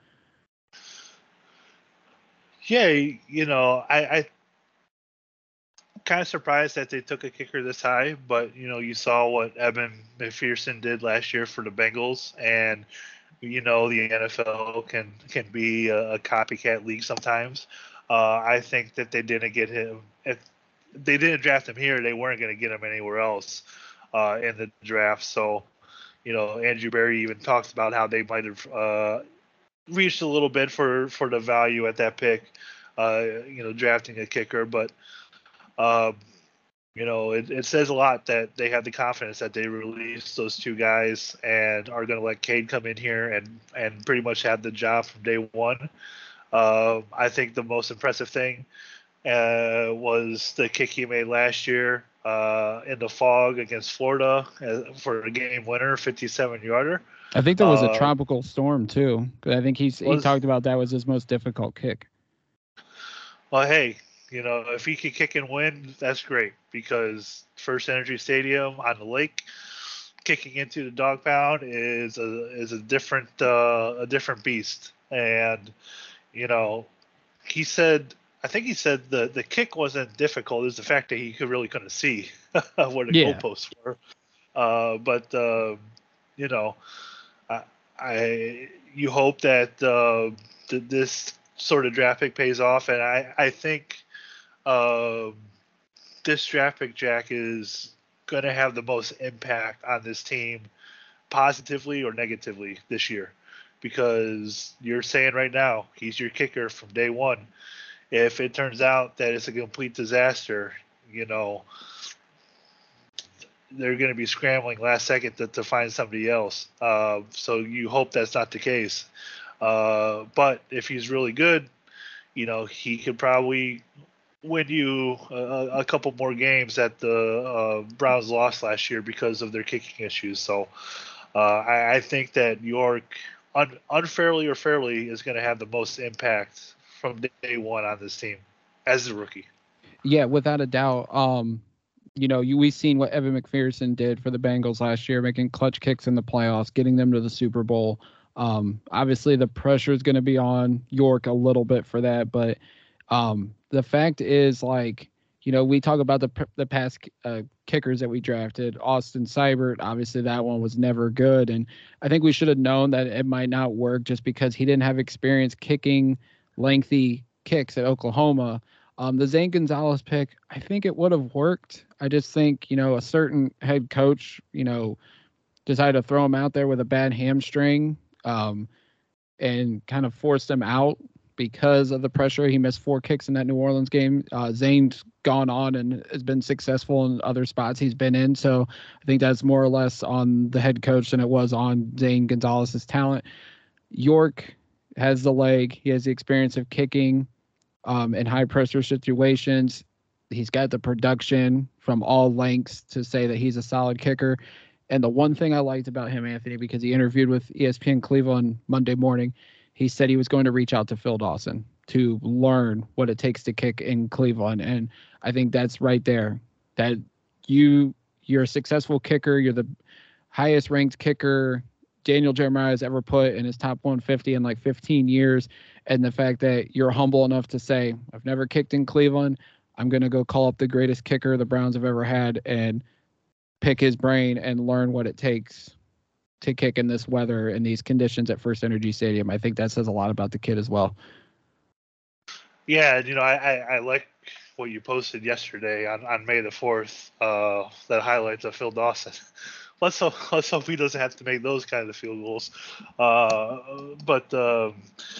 Yeah, you know, I, I kind of surprised that they took a kicker this high, but, you know, you saw what Evan McPherson did last year for the Bengals, and you know, the N F L can can be a, a copycat league sometimes. Uh, I think that they didn't get him. If they didn't draft him here, they weren't going to get him anywhere else uh, in the draft. So, you know, Andrew Berry even talks about how they might have uh, reached a little bit for, for the value at that pick, uh, you know, drafting a kicker. But, uh, you know, it, it says a lot that they have the confidence that they released those two guys and are going to let Cade come in here and, and pretty much have the job from day one. Uh, I think the most impressive thing uh, was the kick he made last year uh, in the fog against Florida for a game winner, fifty-seven yarder. I think there was a uh, tropical storm too. But I think he's was, he talked about that was his most difficult kick. Well, hey, you know, if he could kick and win, that's great, because First Energy Stadium on the lake, kicking into the dog pound is a is a different uh, a different beast. And you know, he said, I think he said the the kick wasn't difficult. It was the fact that he could really couldn't see where the yeah. goalposts were. Uh, but uh, you know, I, I you hope that uh, th- this sort of draft pick pays off, and I I think. Uh, this draft pick, Jack, is going to have the most impact on this team, positively or negatively, this year, because you're saying right now he's your kicker from day one. If it turns out that it's a complete disaster, you know, they're going to be scrambling last second to, to find somebody else. Uh, so you hope that's not the case. Uh, but if he's really good, you know, he could probably win you a, a couple more games that the uh, Browns lost last year because of their kicking issues. So uh, I, I think that York, un, unfairly or fairly, is going to have the most impact from day one on this team as a rookie. Yeah, without a doubt. Um, you know, you, we've seen what Evan McPherson did for the Bengals last year, making clutch kicks in the playoffs, getting them to the Super Bowl. Um, obviously, the pressure is going to be on York a little bit for that, but um, the fact is, like, you know, we talk about the the past uh, kickers that we drafted. Austin Seibert, obviously that one was never good, and I think we should have known that it might not work just because he didn't have experience kicking lengthy kicks at Oklahoma. Um, the Zane Gonzalez pick, I think it would have worked. I just think, you know, a certain head coach, you know, decided to throw him out there with a bad hamstring um, and kind of forced him out because of the pressure. He missed four kicks in that New Orleans game. Uh, Zane's gone on and has been successful in other spots he's been in. So I think that's more or less on the head coach than it was on Zane Gonzalez's talent. York has the leg. He has the experience of kicking um, in high pressure situations. He's got the production from all lengths to say that he's a solid kicker. And the one thing I liked about him, Anthony, because he interviewed with E S P N Cleveland Monday morning, he said he was going to reach out to Phil Dawson to learn what it takes to kick in Cleveland. And I think that's right there, that you, you're a successful kicker. You're the highest ranked kicker Daniel Jeremiah has ever put in his top one fifty in like fifteen years. And the fact that you're humble enough to say, I've never kicked in Cleveland. I'm going to go call up the greatest kicker the Browns have ever had and pick his brain and learn what it takes to kick in this weather and these conditions at First Energy Stadium. I think that says a lot about the kid as well. Yeah, you know, I, I, I like what you posted yesterday on, on May the fourth, uh, that highlights of Phil Dawson. Let's hope, let's hope he doesn't have to make those kinds of field goals. Uh, but, um,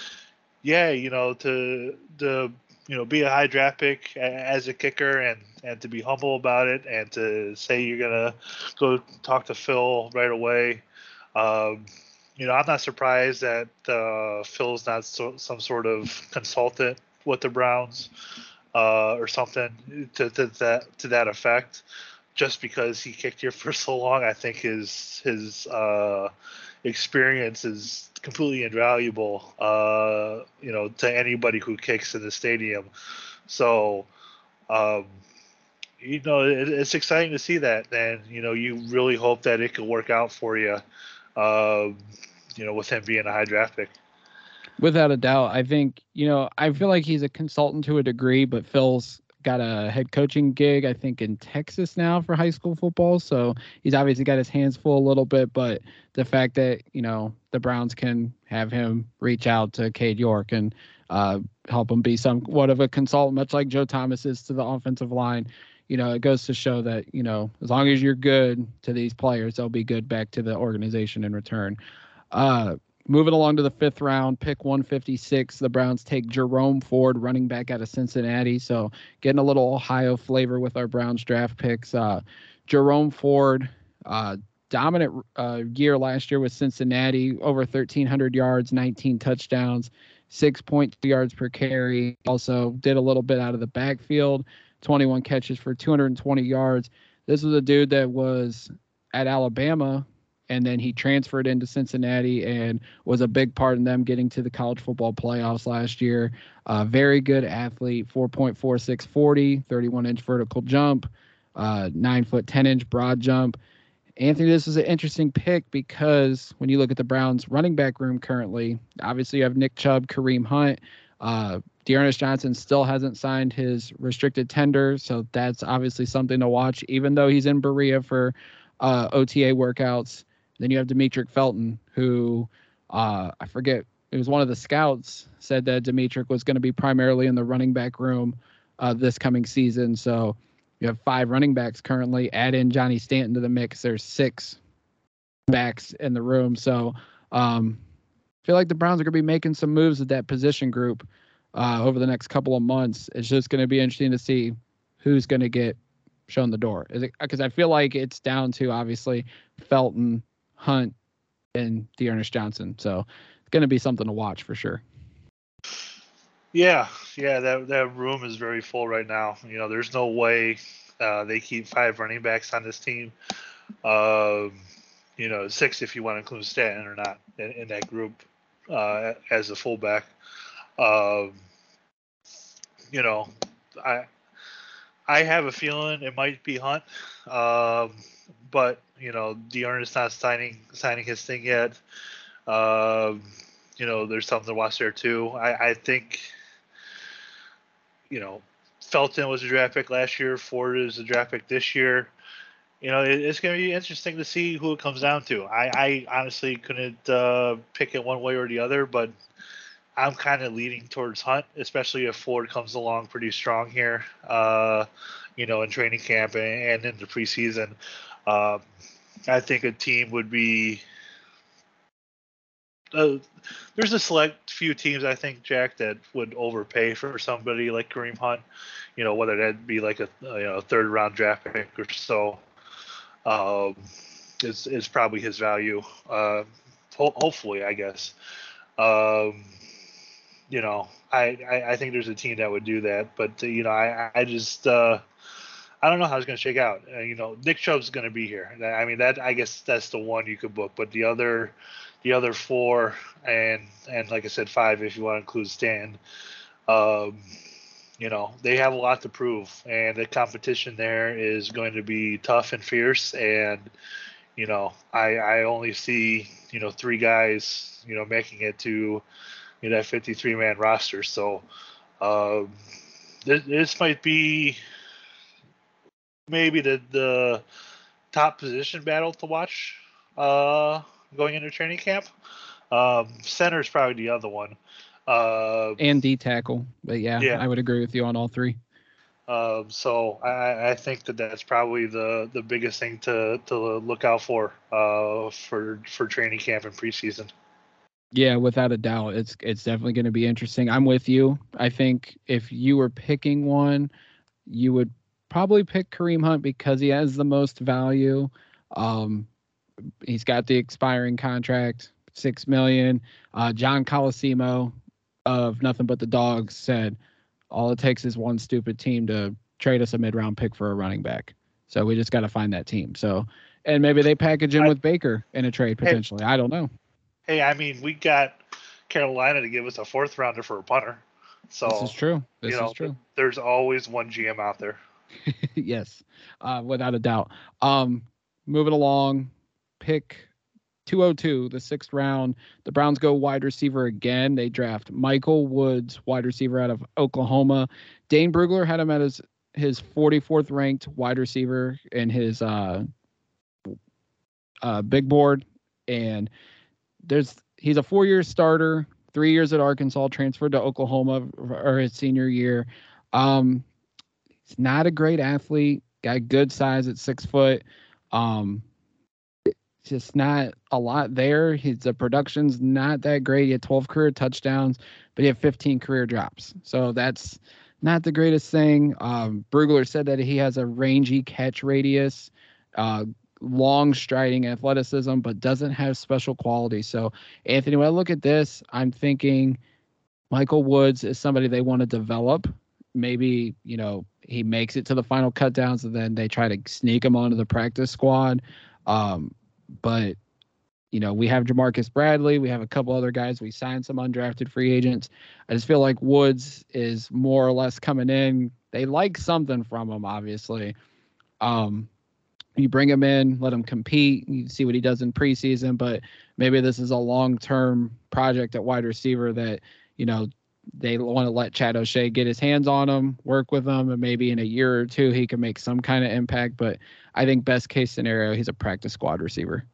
yeah, you know, to, to, you know, be a high draft pick as a kicker and, and to be humble about it and to say you're going to go talk to Phil right away. Um, you know, I'm not surprised that uh, Phil's not so, some sort of consultant with the Browns uh, or something to, to that to that effect. Just because he kicked here for so long, I think his his uh, experience is completely invaluable. Uh, you know, to anybody who kicks in the stadium. So, um, you know, it, it's exciting to see that, and you know, you really hope that it could work out for you. Um, you know, with him being a high draft pick. Without a doubt. I think, you know, I feel like he's a consultant to a degree, but Phil's got a head coaching gig, I think, in Texas now for high school football. So he's obviously got his hands full a little bit, but the fact that, you know, the Browns can have him reach out to Cade York and uh, help him be somewhat of a consultant, much like Joe Thomas is to the offensive line, you know, it goes to show that, you know, as long as you're good to these players, they'll be good back to the organization in return. Uh, moving along to the fifth round, pick one fifty-six, the Browns take Jerome Ford, running back out of Cincinnati. So getting a little Ohio flavor with our Browns draft picks. Uh, Jerome Ford, uh, dominant uh, year last year with Cincinnati, over thirteen hundred yards, nineteen touchdowns, six point two yards per carry. Also did a little bit out of the backfield, twenty-one catches for two hundred twenty yards. This was a dude that was at Alabama, and then he transferred into Cincinnati and was a big part in them getting to the college football playoffs last year. Uh, very good athlete, four point four six forty, thirty-one inch vertical jump, uh, nine foot ten inch broad jump. Anthony, this is an interesting pick because when you look at the Browns running back room currently, obviously you have Nick Chubb, Kareem Hunt. Uh, Dearness Johnson still hasn't signed his restricted tender, so that's obviously something to watch, even though he's in Berea for uh, O T A workouts. Then you have Demetric Felton, who uh, I forget, it was one of the scouts said that Demetric was going to be primarily in the running back room uh, this coming season. So you have five running backs currently. Add in Johnny Stanton to the mix. There's six backs in the room. So um, I feel like the Browns are going to be making some moves at that position group uh, over the next couple of months. It's just going to be interesting to see who's going to get shown the door. Is it, because I feel like it's down to obviously Felton, Hunt, and Dearness Johnson. So it's going to be something to watch for sure. Yeah, yeah, that that room is very full right now. You know, there's no way uh, they keep five running backs on this team. Um, you know, six if you want to include Stanton or not in, in that group uh, as a fullback. Um, you know, I I have a feeling it might be Hunt, um, but you know, Dearness not signing signing his thing yet. Um, you know, there's something to watch there too. I, I think. You know, Felton was a draft pick last year. Ford is a draft pick this year. You know, it, it's going to be interesting to see who it comes down to. I, I honestly couldn't uh, pick it one way or the other, but I'm kind of leaning towards Hunt, especially if Ford comes along pretty strong here, uh, you know, in training camp and, and in the preseason. Um, I think a team would be uh, there's a select few teams I think, Jack, that would overpay for somebody like Kareem Hunt. You know, whether that be like a you know third round draft pick or so, um, is is probably his value. Uh, ho- hopefully, I guess. Um, you know, I, I I think there's a team that would do that, but uh, you know, I I just uh, I don't know how it's going to shake out. Uh, you know, Nick Chubb's going to be here. I mean, that I guess that's the one you could book, but the other. The other four and and like I said, five if you want to include Stan, um, you know, they have a lot to prove, and the competition there is going to be tough and fierce. And you know, I I only see you know three guys you know making it to you know, that fifty-three man roster. So um, this, this might be maybe the the top position battle to watch. Uh, going into training camp. Um, center is probably the other one. Uh, and D tackle. But yeah, yeah, I would agree with you on all three. Um, so I, I think that that's probably the, the biggest thing to, to look out for uh, for for training camp and preseason. Yeah, without a doubt. It's it's definitely going to be interesting. I'm with you. I think if you were picking one, you would probably pick Kareem Hunt because he has the most value. Um, He's got the expiring contract, six million. Uh, John Colosimo of Nothing But the Dogs said, all it takes is one stupid team to trade us a mid-round pick for a running back. So we just got to find that team. So, and maybe they package him I, with Baker in a trade potentially. Hey, I don't know. Hey, I mean, we got Carolina to give us a fourth rounder for a punter. So this is true. This you know, is true. There's always one G M out there. Yes, uh, without a doubt. Um, moving along. Pick two oh two, the sixth round. The Browns go wide receiver again. They draft Michael Woods, wide receiver out of Oklahoma. Dane Brugler had him at his his forty-fourth ranked wide receiver in his uh, uh, big board. And there's he's a four-year starter, three years at Arkansas, transferred to Oklahoma or his senior year. Um, he's not a great athlete. Got good size at six foot. Um, Just not a lot there. His the production's not that great. He had twelve career touchdowns, but he had fifteen career drops. So that's not the greatest thing. Um, Brugler said that he has a rangy catch radius, uh, long striding athleticism, but doesn't have special quality. So, Anthony, when I look at this, I'm thinking Michael Woods is somebody they want to develop. Maybe, you know, he makes it to the final cutdowns and then they try to sneak him onto the practice squad. Um, But, you know, we have Jamarcus Bradley. We have a couple other guys. We signed some undrafted free agents. I just feel like Woods is more or less coming in. They like something from him, obviously. Um, you bring him in, let him compete. You see what he does in preseason. But maybe this is a long-term project at wide receiver that, you know, they want to let Chad O'Shea get his hands on him, work with him, and maybe in a year or two he can make some kind of impact. But I think best case scenario, he's a practice squad receiver.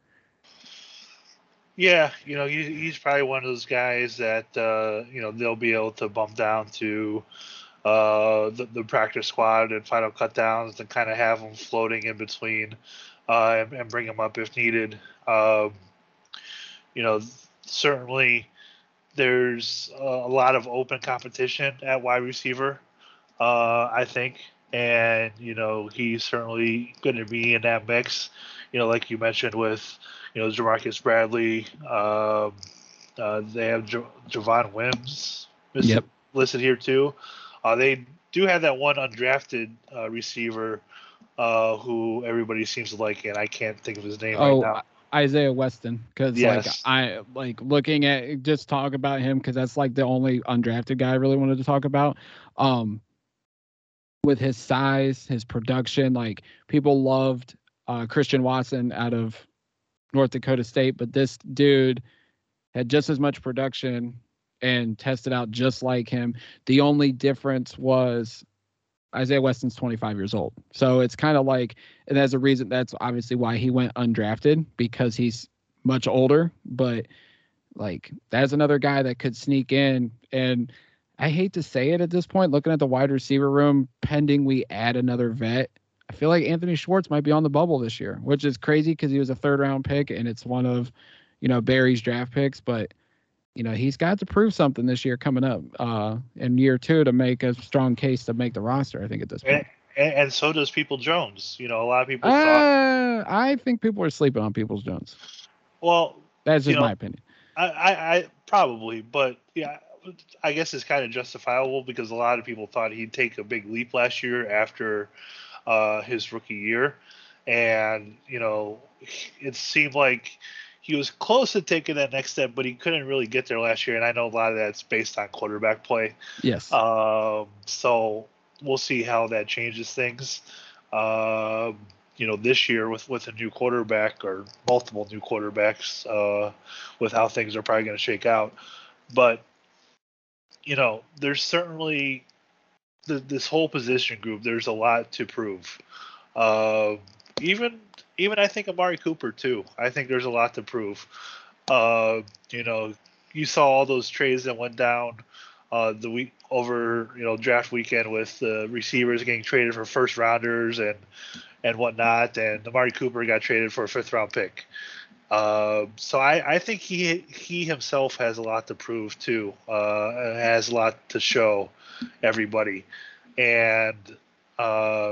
Yeah, you know, he, he's probably one of those guys that, uh, you know, they'll be able to bump down to uh, the, the practice squad and final cutdowns and kind of have him floating in between uh, and, and bring him up if needed. Um, you know, certainly there's a lot of open competition at wide receiver, uh, I think. And, you know, he's certainly going to be in that mix, you know, like you mentioned with, you know, Jamarcus Bradley. Um, uh, they have J- Javon Wims listed, yep. listed here too. Uh, they do have that one undrafted uh, receiver uh, who everybody seems to like, and I can't think of his name oh, right now. Isaiah Weston, because yes. like I like looking at just talk about him because that's like the only undrafted guy I really wanted to talk about. Um, with his size, his production, like people loved uh, Christian Watson out of North Dakota State, but this dude had just as much production and tested out just like him. The only difference was Isaiah Weston's twenty-five years old. So it's kind of like, and there's a reason that's obviously why he went undrafted, because he's much older, but like that's another guy that could sneak in. And I hate to say it at this point, looking at the wide receiver room, pending we add another vet, I feel like Anthony Schwartz might be on the bubble this year, which is crazy because he was a third round pick and it's one of, you know, Barry's draft picks. But you know, he's got to prove something this year coming up uh, in year two to make a strong case to make the roster, I think, at this point. And, and so does Peoples-Jones. You know, a lot of people uh, thought. I think people are sleeping on Peoples-Jones. Well, that's just you know, my opinion. I, I, I probably, but yeah, I guess it's kind of justifiable because a lot of people thought he'd take a big leap last year after uh, his rookie year. And, you know, it seemed like he was close to taking that next step, but he couldn't really get there last year. And I know a lot of that's based on quarterback play. Yes. Um, so we'll see how that changes things. Um, you know, this year with, with a new quarterback or multiple new quarterbacks, uh, with how things are probably going to shake out. But, you know, there's certainly the, this whole position group, there's a lot to prove. Uh, even, even I think Amari Cooper too. I think there's a lot to prove. Uh, you know, you saw all those trades that went down uh, the week over, you know, draft weekend with the receivers getting traded for first rounders and, and whatnot. And Amari Cooper got traded for a fifth round pick. Uh, so I, I think he he himself has a lot to prove too. Uh, has a lot to show everybody, and uh,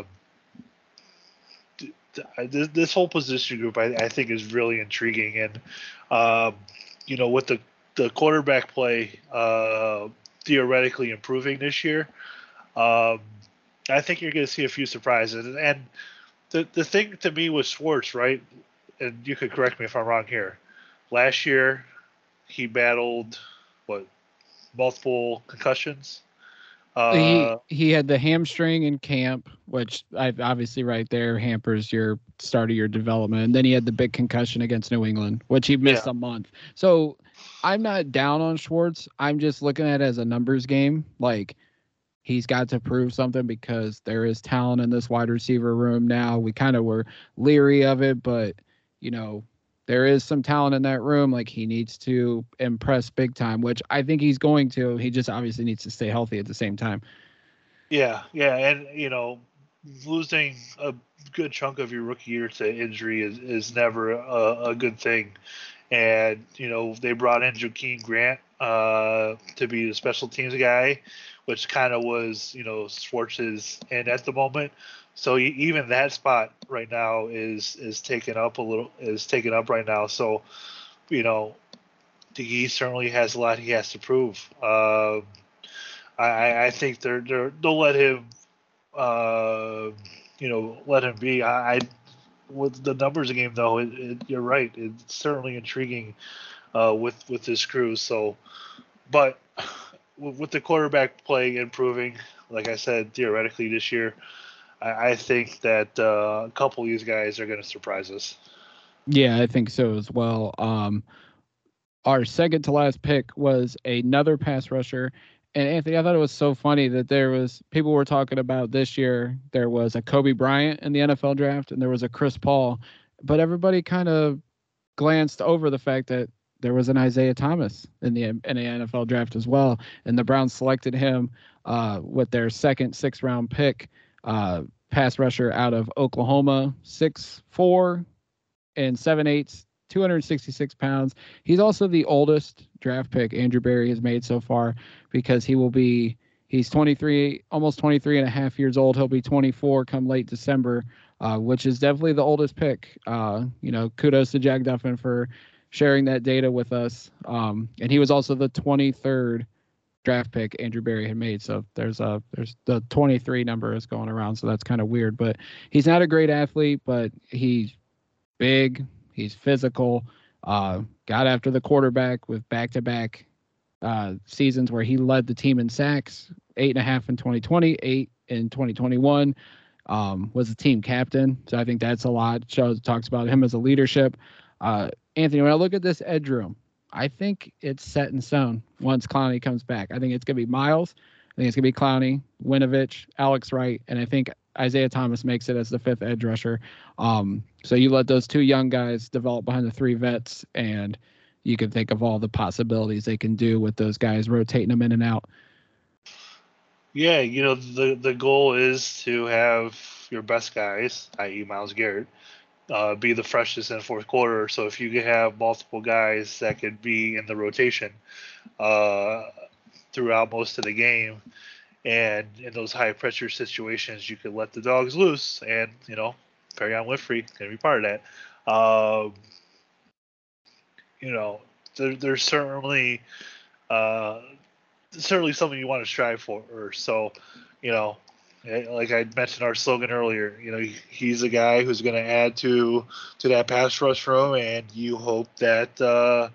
th- this whole position group I, I think is really intriguing. And um, you know, with the the quarterback play uh, theoretically improving this year, um, I think you're going to see a few surprises. And the the thing to me with Schwartz, right? And you could correct me if I'm wrong here. Last year, he battled what multiple concussions. Uh, he he had the hamstring in camp, which I obviously right there hampers your start of your development. And then he had the big concussion against New England, which he missed yeah. a month. So I'm not down on Schwartz. I'm just looking at it as a numbers game. Like, he's got to prove something because there is talent in this wide receiver room now. We kind of were leery of it, but you know, there is some talent in that room. Like, he needs to impress big time, which I think he's going to. He just obviously needs to stay healthy at the same time. Yeah, yeah, and you know, losing a good chunk of your rookie year to injury is, is never a, a good thing. And you know, they brought in Jakeem Grant uh, to be the special teams guy, which kind of was, you know, Schwartz's end at the moment. So even that spot right now is is taken up a little is taken up right now. So, you know, he certainly has a lot he has to prove. Uh, I I think they're they're they'll let him, uh, you know, let him be. I, I with the numbers game though, it, it, you're right. It's certainly intriguing uh, with with this crew. So, but with the quarterback play improving, like I said, theoretically this year, I think that uh, a couple of these guys are going to surprise us. Yeah, I think so as well. Um, our second to last pick was another pass rusher. And Anthony, I thought it was so funny that there was people were talking about this year. There was a Kobe Bryant in the N F L draft and there was a Chris Paul, but everybody kind of glanced over the fact that there was an Isaiah Thomas in the in the N F L draft as well. And the Browns selected him uh, with their second sixth round pick. Uh, pass rusher out of Oklahoma, six four and seven eighths, two hundred sixty-six pounds. He's also the oldest draft pick Andrew Berry has made so far because he will be, he's twenty-three, almost twenty-three and a half years old. He'll be twenty-four come late December, uh, which is definitely the oldest pick. Uh, you know, kudos to Jack Duffin for sharing that data with us. Um, and he was also the twenty-third draft pick Andrew Berry had made. So there's a there's the twenty-three number is going around. So that's kind of weird, but he's not a great athlete, but he's big, he's physical, uh, got after the quarterback with back-to-back uh, seasons where he led the team in sacks, eight and a half in twenty twenty, eight in twenty twenty-one, um, was the team captain. So I think that's a lot. It shows, talks about him as a leadership. Uh, Anthony, when I look at this edge room, I think it's set in stone once Clowney comes back. I think it's going to be Miles. I think it's going to be Clowney, Winovich, Alex Wright, and I think Isaiah Thomas makes it as the fifth edge rusher. Um, so you let those two young guys develop behind the three vets, and you can think of all the possibilities they can do with those guys, rotating them in and out. Yeah, you know, the, the goal is to have your best guys, that is. Myles Garrett, uh, be the freshest in the fourth quarter. So if you could have multiple guys that could be in the rotation uh, throughout most of the game, and in those high pressure situations, you could let the dogs loose, and you know, Perion Winfrey can be part of that. Um, you know, there, there's certainly uh, certainly something you want to strive for. Or so, you know, like I mentioned our slogan earlier, you know, he's a guy who's going to add to to that pass rush room, and you hope that uh,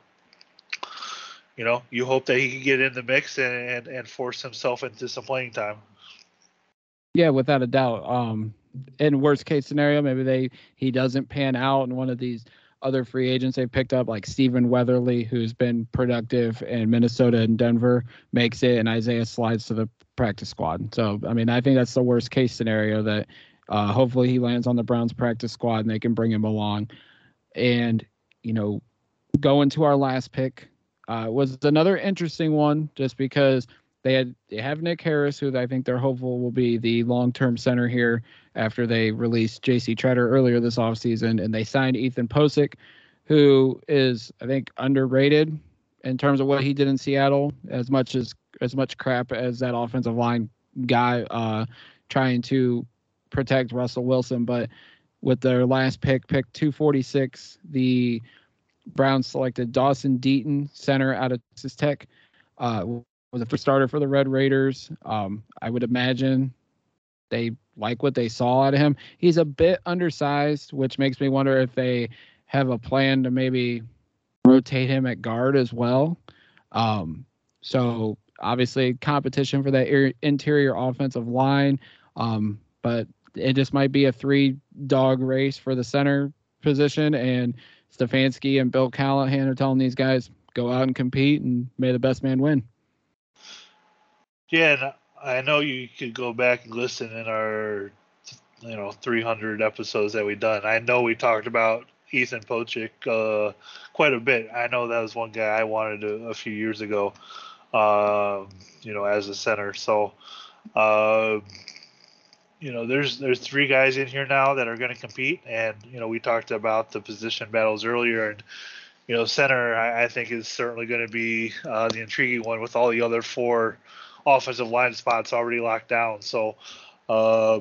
you know you hope that he can get in the mix and, and and force himself into some playing time. Yeah, without a doubt. Um, in worst case scenario, maybe they he doesn't pan out, and one of these other free agents they picked up, like Stephen Weatherly, who's been productive in Minnesota and Denver, makes it, and Isaiah slides to the practice squad. So, I mean, I think that's the worst case scenario, that uh, hopefully he lands on the Browns practice squad and they can bring him along. And, you know, going to our last pick uh, was another interesting one, just because they had they have Nick Harris, who I think they're hopeful will be the long-term center here after they released J C Tretter earlier this offseason, and they signed Ethan Posick, who is, I think, underrated in terms of what he did in Seattle, as much as as much crap as that offensive line guy uh, trying to protect Russell Wilson. But with their last pick, pick two forty-six, the Browns selected Dawson Deaton, center out of Texas Tech. Uh, was a first starter for the Red Raiders. Um, I would imagine they like what they saw out of him. He's a bit undersized, which makes me wonder if they have a plan to maybe rotate him at guard as well. Um, so obviously competition for that ir- interior offensive line. Um, but it just might be a three dog race for the center position, and Stefanski and Bill Callahan are telling these guys, go out and compete and may the best man win. Yeah, and I know you could go back and listen in our, you know, three hundred episodes that we've done. I know we talked about Ethan Posick uh, quite a bit. I know that was one guy I wanted a, a few years ago, um, you know, as a center. So, uh, you know, there's there's three guys in here now that are going to compete, and you know, we talked about the position battles earlier, and you know, center I, I think is certainly going to be uh, the intriguing one with all the other four offensive line spots already locked down. So, uh,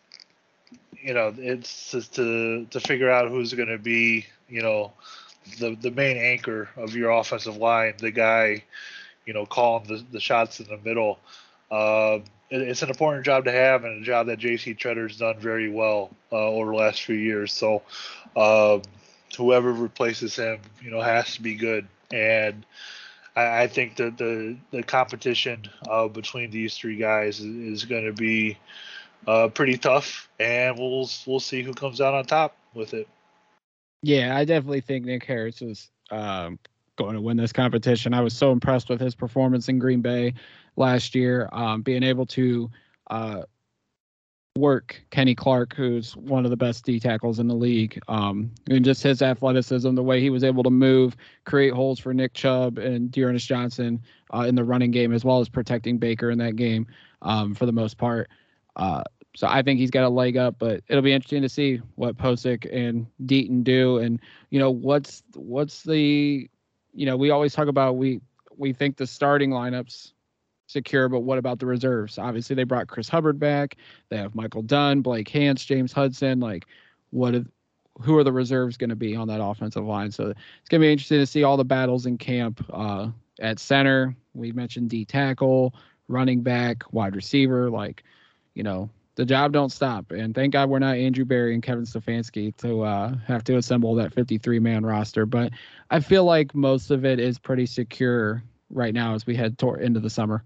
you know, it's just to to figure out who's going to be, you know, the the main anchor of your offensive line, the guy, you know, calling the, the shots in the middle. Uh, it, it's an important job to have, and a job that J C Tretter's done very well uh, over the last few years. So, uh, whoever replaces him, you know, has to be good. And I, I think that the the competition uh, between these three guys is, is going to be uh, pretty tough, and we'll we'll see who comes out on top with it. Yeah, I definitely think Nick Harris is um, going to win this competition. I was so impressed with his performance in Green Bay last year, um, being able to uh, work Kenny Clark, who's one of the best D tackles in the league, um, and just his athleticism, the way he was able to move, create holes for Nick Chubb and Dearness Johnson uh, in the running game, as well as protecting Baker in that game um, for the most part. Uh, so I think he's got a leg up, but it'll be interesting to see what Posick and Deaton do. And, you know, what's, what's the, you know, we always talk about, we, we think the starting lineups secure, but what about the reserves? Obviously they brought Chris Hubbard back. They have Michael Dunn, Blake Hance, James Hudson. Like, what, are, who are the reserves going to be on that offensive line? So it's going to be interesting to see all the battles in camp uh, at center. We mentioned D tackle, running back, wide receiver, like, you know, the job don't stop. And thank God we're not Andrew Berry and Kevin Stefanski to uh, have to assemble that fifty-three man roster. But I feel like most of it is pretty secure right now as we head toward into the summer.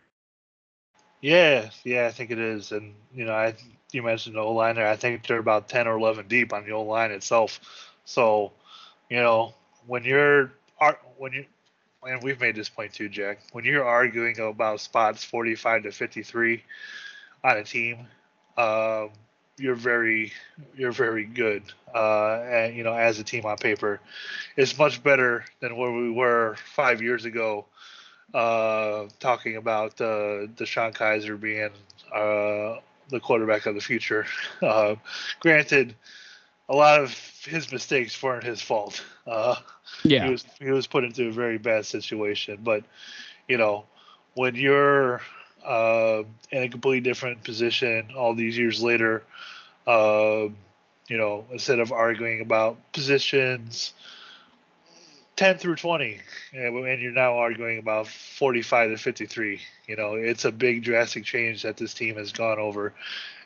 Yeah, yeah, I think it is. And, you know, I you mentioned the O-line there. I think they're about ten or eleven deep on the O-line itself. So, you know, when you're when you and we've made this point too, Jack, when you're arguing about spots forty-five to fifty-three on a team, um, you're very, you're very good. Uh, and, you know, as a team on paper, it's much better than where we were five years ago, uh, talking about uh, DeShone Kizer being uh, the quarterback of the future. Uh, granted, a lot of his mistakes weren't his fault. Uh, yeah, he was he was put into a very bad situation. But you know, when you're uh, in a completely different position all these years later, uh, you know, instead of arguing about positions ten through twenty, and you're now arguing about forty-five to fifty-three. You know, it's a big drastic change that this team has gone over,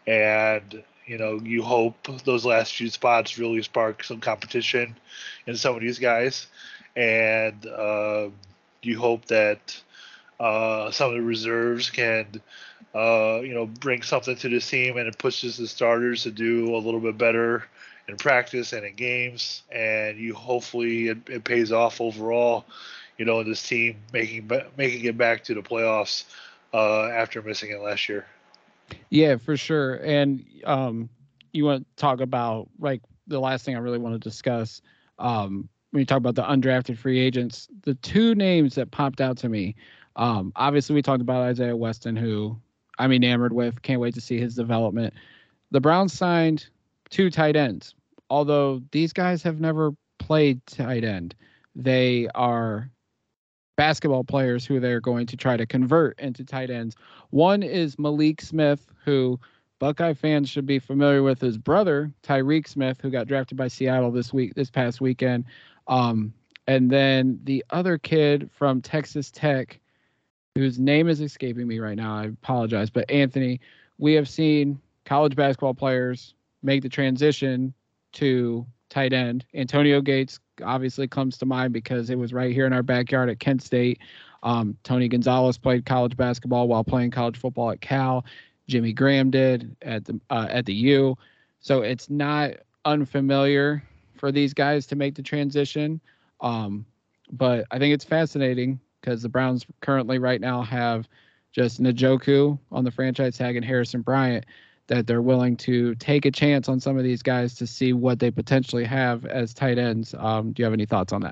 and you know, you hope those last few spots really spark some competition in some of these guys, and uh, you hope that uh, some of the reserves can, uh, you know, bring something to this team, and it pushes the starters to do a little bit better in practice and in games, and you hopefully it, it pays off overall, you know, this team making making it back to the playoffs uh, after missing it last year. Yeah, for sure. And um, you want to talk about, like, the last thing I really want to discuss, um, when you talk about the undrafted free agents, the two names that popped out to me, um, obviously we talked about Isaiah Weston, who I'm enamored with, can't wait to see his development. The Browns signed two tight ends, although these guys have never played tight end. They are basketball players who they're going to try to convert into tight ends. One is Malik Smith, who Buckeye fans should be familiar with, his brother, Tyreek Smith, who got drafted by Seattle this week, this past weekend. Um, and then the other kid from Texas Tech, whose name is escaping me right now, I apologize, but Anthony, we have seen college basketball players make the transition to tight end. Antonio Gates obviously comes to mind because it was right here in our backyard at Kent State. Um, Tony Gonzalez played college basketball while playing college football at Cal. Jimmy Graham did at the uh, at the U. So it's not unfamiliar for these guys to make the transition. Um, but I think it's fascinating because the Browns currently right now have just Njoku on the franchise tag and Harrison Bryant, that they're willing to take a chance on some of these guys to see what they potentially have as tight ends. Um, do you have any thoughts on that?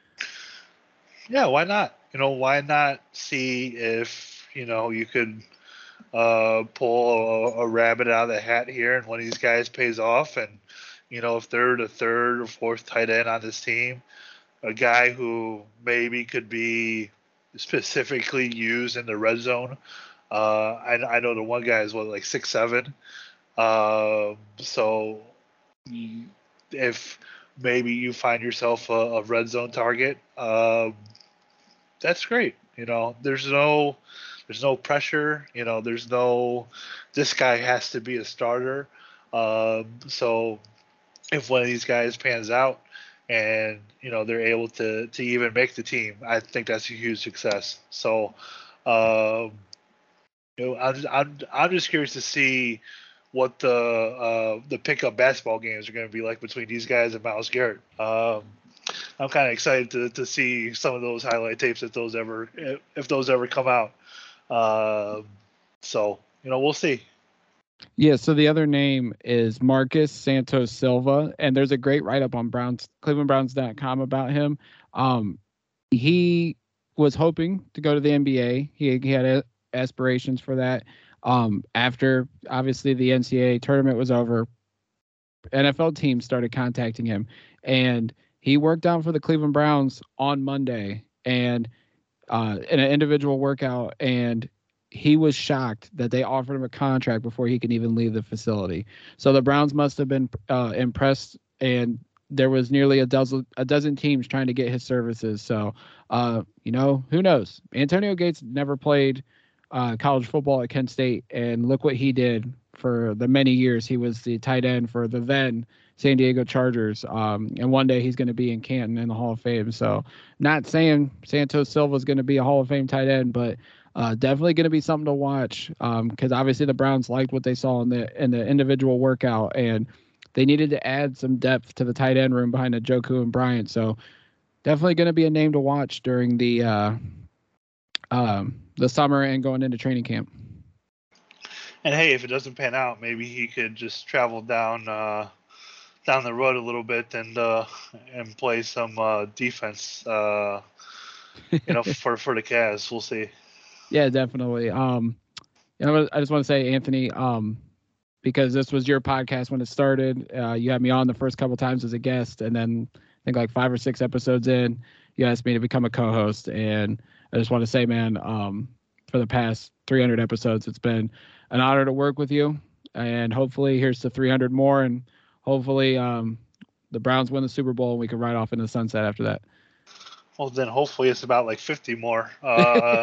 Yeah, why not? You know, why not see if, you know, you could uh, pull a, a rabbit out of the hat here and one of these guys pays off. And, you know, if they're the third or fourth tight end on this team, a guy who maybe could be specifically used in the red zone. Uh, I, I know the one guy is what, like six seven. Uh, so if maybe you find yourself a, a red zone target, um, that's great. You know, there's no there's no pressure. You know, there's no this guy has to be a starter. Um, so if one of these guys pans out and you know they're able to to even make the team, I think that's a huge success. So. Um, You know, I'm, I'm I'm just curious to see what the uh, the pickup basketball games are going to be like between these guys and Myles Garrett. Um, I'm kind of excited to, to see some of those highlight tapes if those ever if those ever come out. Uh, so you know, we'll see. Yeah. So the other name is Marcus Santos Silva, and there's a great write up on Browns Cleveland Browns dot com about him. Um, he was hoping to go to the N B A. He he had a aspirations for that. Um, after obviously the N C double A tournament was over, N F L teams started contacting him, and he worked out for the Cleveland Browns on Monday and uh, in an individual workout, and he was shocked that they offered him a contract before he could even leave the facility. So the Browns must have been uh, impressed, and there was nearly a dozen a dozen teams trying to get his services. So, uh, you know, who knows? Antonio Gates never played Uh, college football at Kent State, and look what he did for the many years he was the tight end for the then San Diego Chargers. Um, and one day he's going to be in Canton in the Hall of Fame. So, not saying Santos Silva is going to be a Hall of Fame tight end, but uh, definitely going to be something to watch because um, obviously the Browns liked what they saw in the in the individual workout, and they needed to add some depth to the tight end room behind Njoku and Bryant. So, definitely going to be a name to watch during the. Uh, um, the summer and going into training camp. And hey, if it doesn't pan out, maybe he could just travel down uh, down the road a little bit and uh, and play some uh, defense, uh, you know, for for the Cavs. We'll see. Yeah, definitely. Um, you know, I just want to say, Anthony, um, because this was your podcast when it started. Uh, you had me on the first couple times as a guest, and then I think like five or six episodes in, you asked me to become a co-host. And I just want to say, man, um, for the past three hundred episodes, it's been an honor to work with you. And hopefully here's to three hundred more, and hopefully um, the Browns win the Super Bowl and we can ride off into the sunset after that. Well, then hopefully it's about like fifty more uh,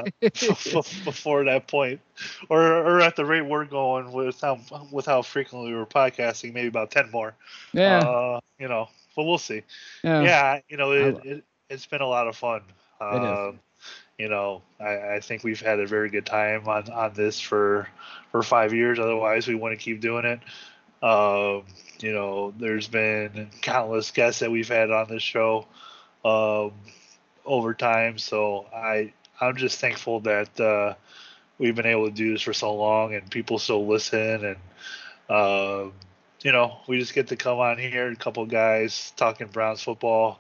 before that point, or or at the rate we're going with how with how frequently we're podcasting, maybe about ten more. Yeah. Uh, you know, but we'll see. Yeah. Yeah. You know, it, it it's been a lot of fun. It Uh, is. you know, I, I think we've had a very good time on, on this for for five years. Otherwise, we want to keep doing it. Um, you know, there's been countless guests that we've had on this show um, over time. So I I'm just thankful that uh, we've been able to do this for so long and people still listen. And uh, you know, we just get to come on here, a couple guys talking Browns football.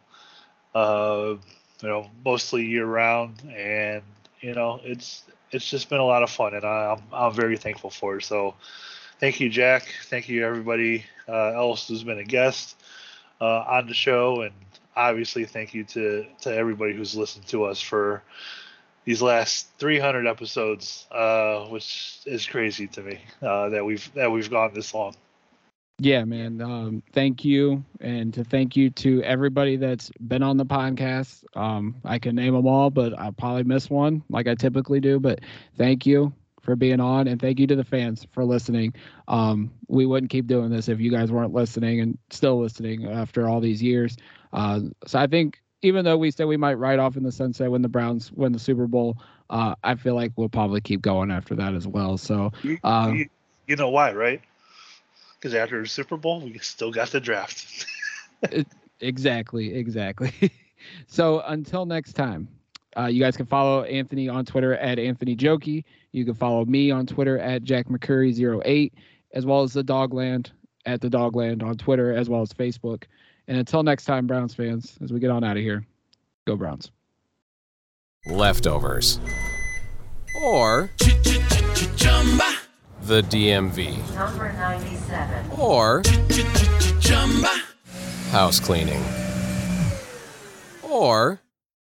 Uh, you know, mostly year round, and you know, it's it's just been a lot of fun, and I'm I'm very thankful for it. So, thank you, Jack. Thank you, everybody uh, else who's been a guest uh, on the show, and obviously, thank you to to everybody who's listened to us for these last three hundred episodes, uh, which is crazy to me uh, that we've that we've gone this long. Yeah, man. Um, thank you. And to thank you to everybody that's been on the podcast. Um, I can name them all, but I'll probably miss one like I typically do. But thank you for being on, and thank you to the fans for listening. Um, we wouldn't keep doing this if you guys weren't listening and still listening after all these years. Uh, so I think even though we said we might ride off in the sunset when the Browns win the Super Bowl, uh, I feel like we'll probably keep going after that as well. So uh, you, you know why, right? Because after the Super Bowl, we still got the draft. Exactly, exactly. So until next time, uh, you guys can follow Anthony on Twitter at Anthony Jokey. You can follow me on Twitter at Jack McCurry zero eight, as well as the Dogland at the Dogland on Twitter, as well as Facebook. And until next time, Browns fans, as we get on out of here, go Browns. Leftovers. Or the D M V. Number ninety-seven. Or house cleaning. Or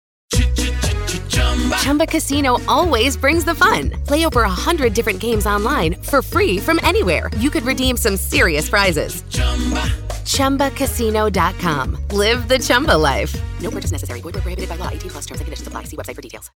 Chumba Casino always brings the fun. Play over a hundred different games online for free from anywhere. You could redeem some serious prizes. Chumba Casino dot com. Live the Chumba life. No purchase necessary. Void where prohibited by law. eighteen plus terms and conditions apply. See website for details.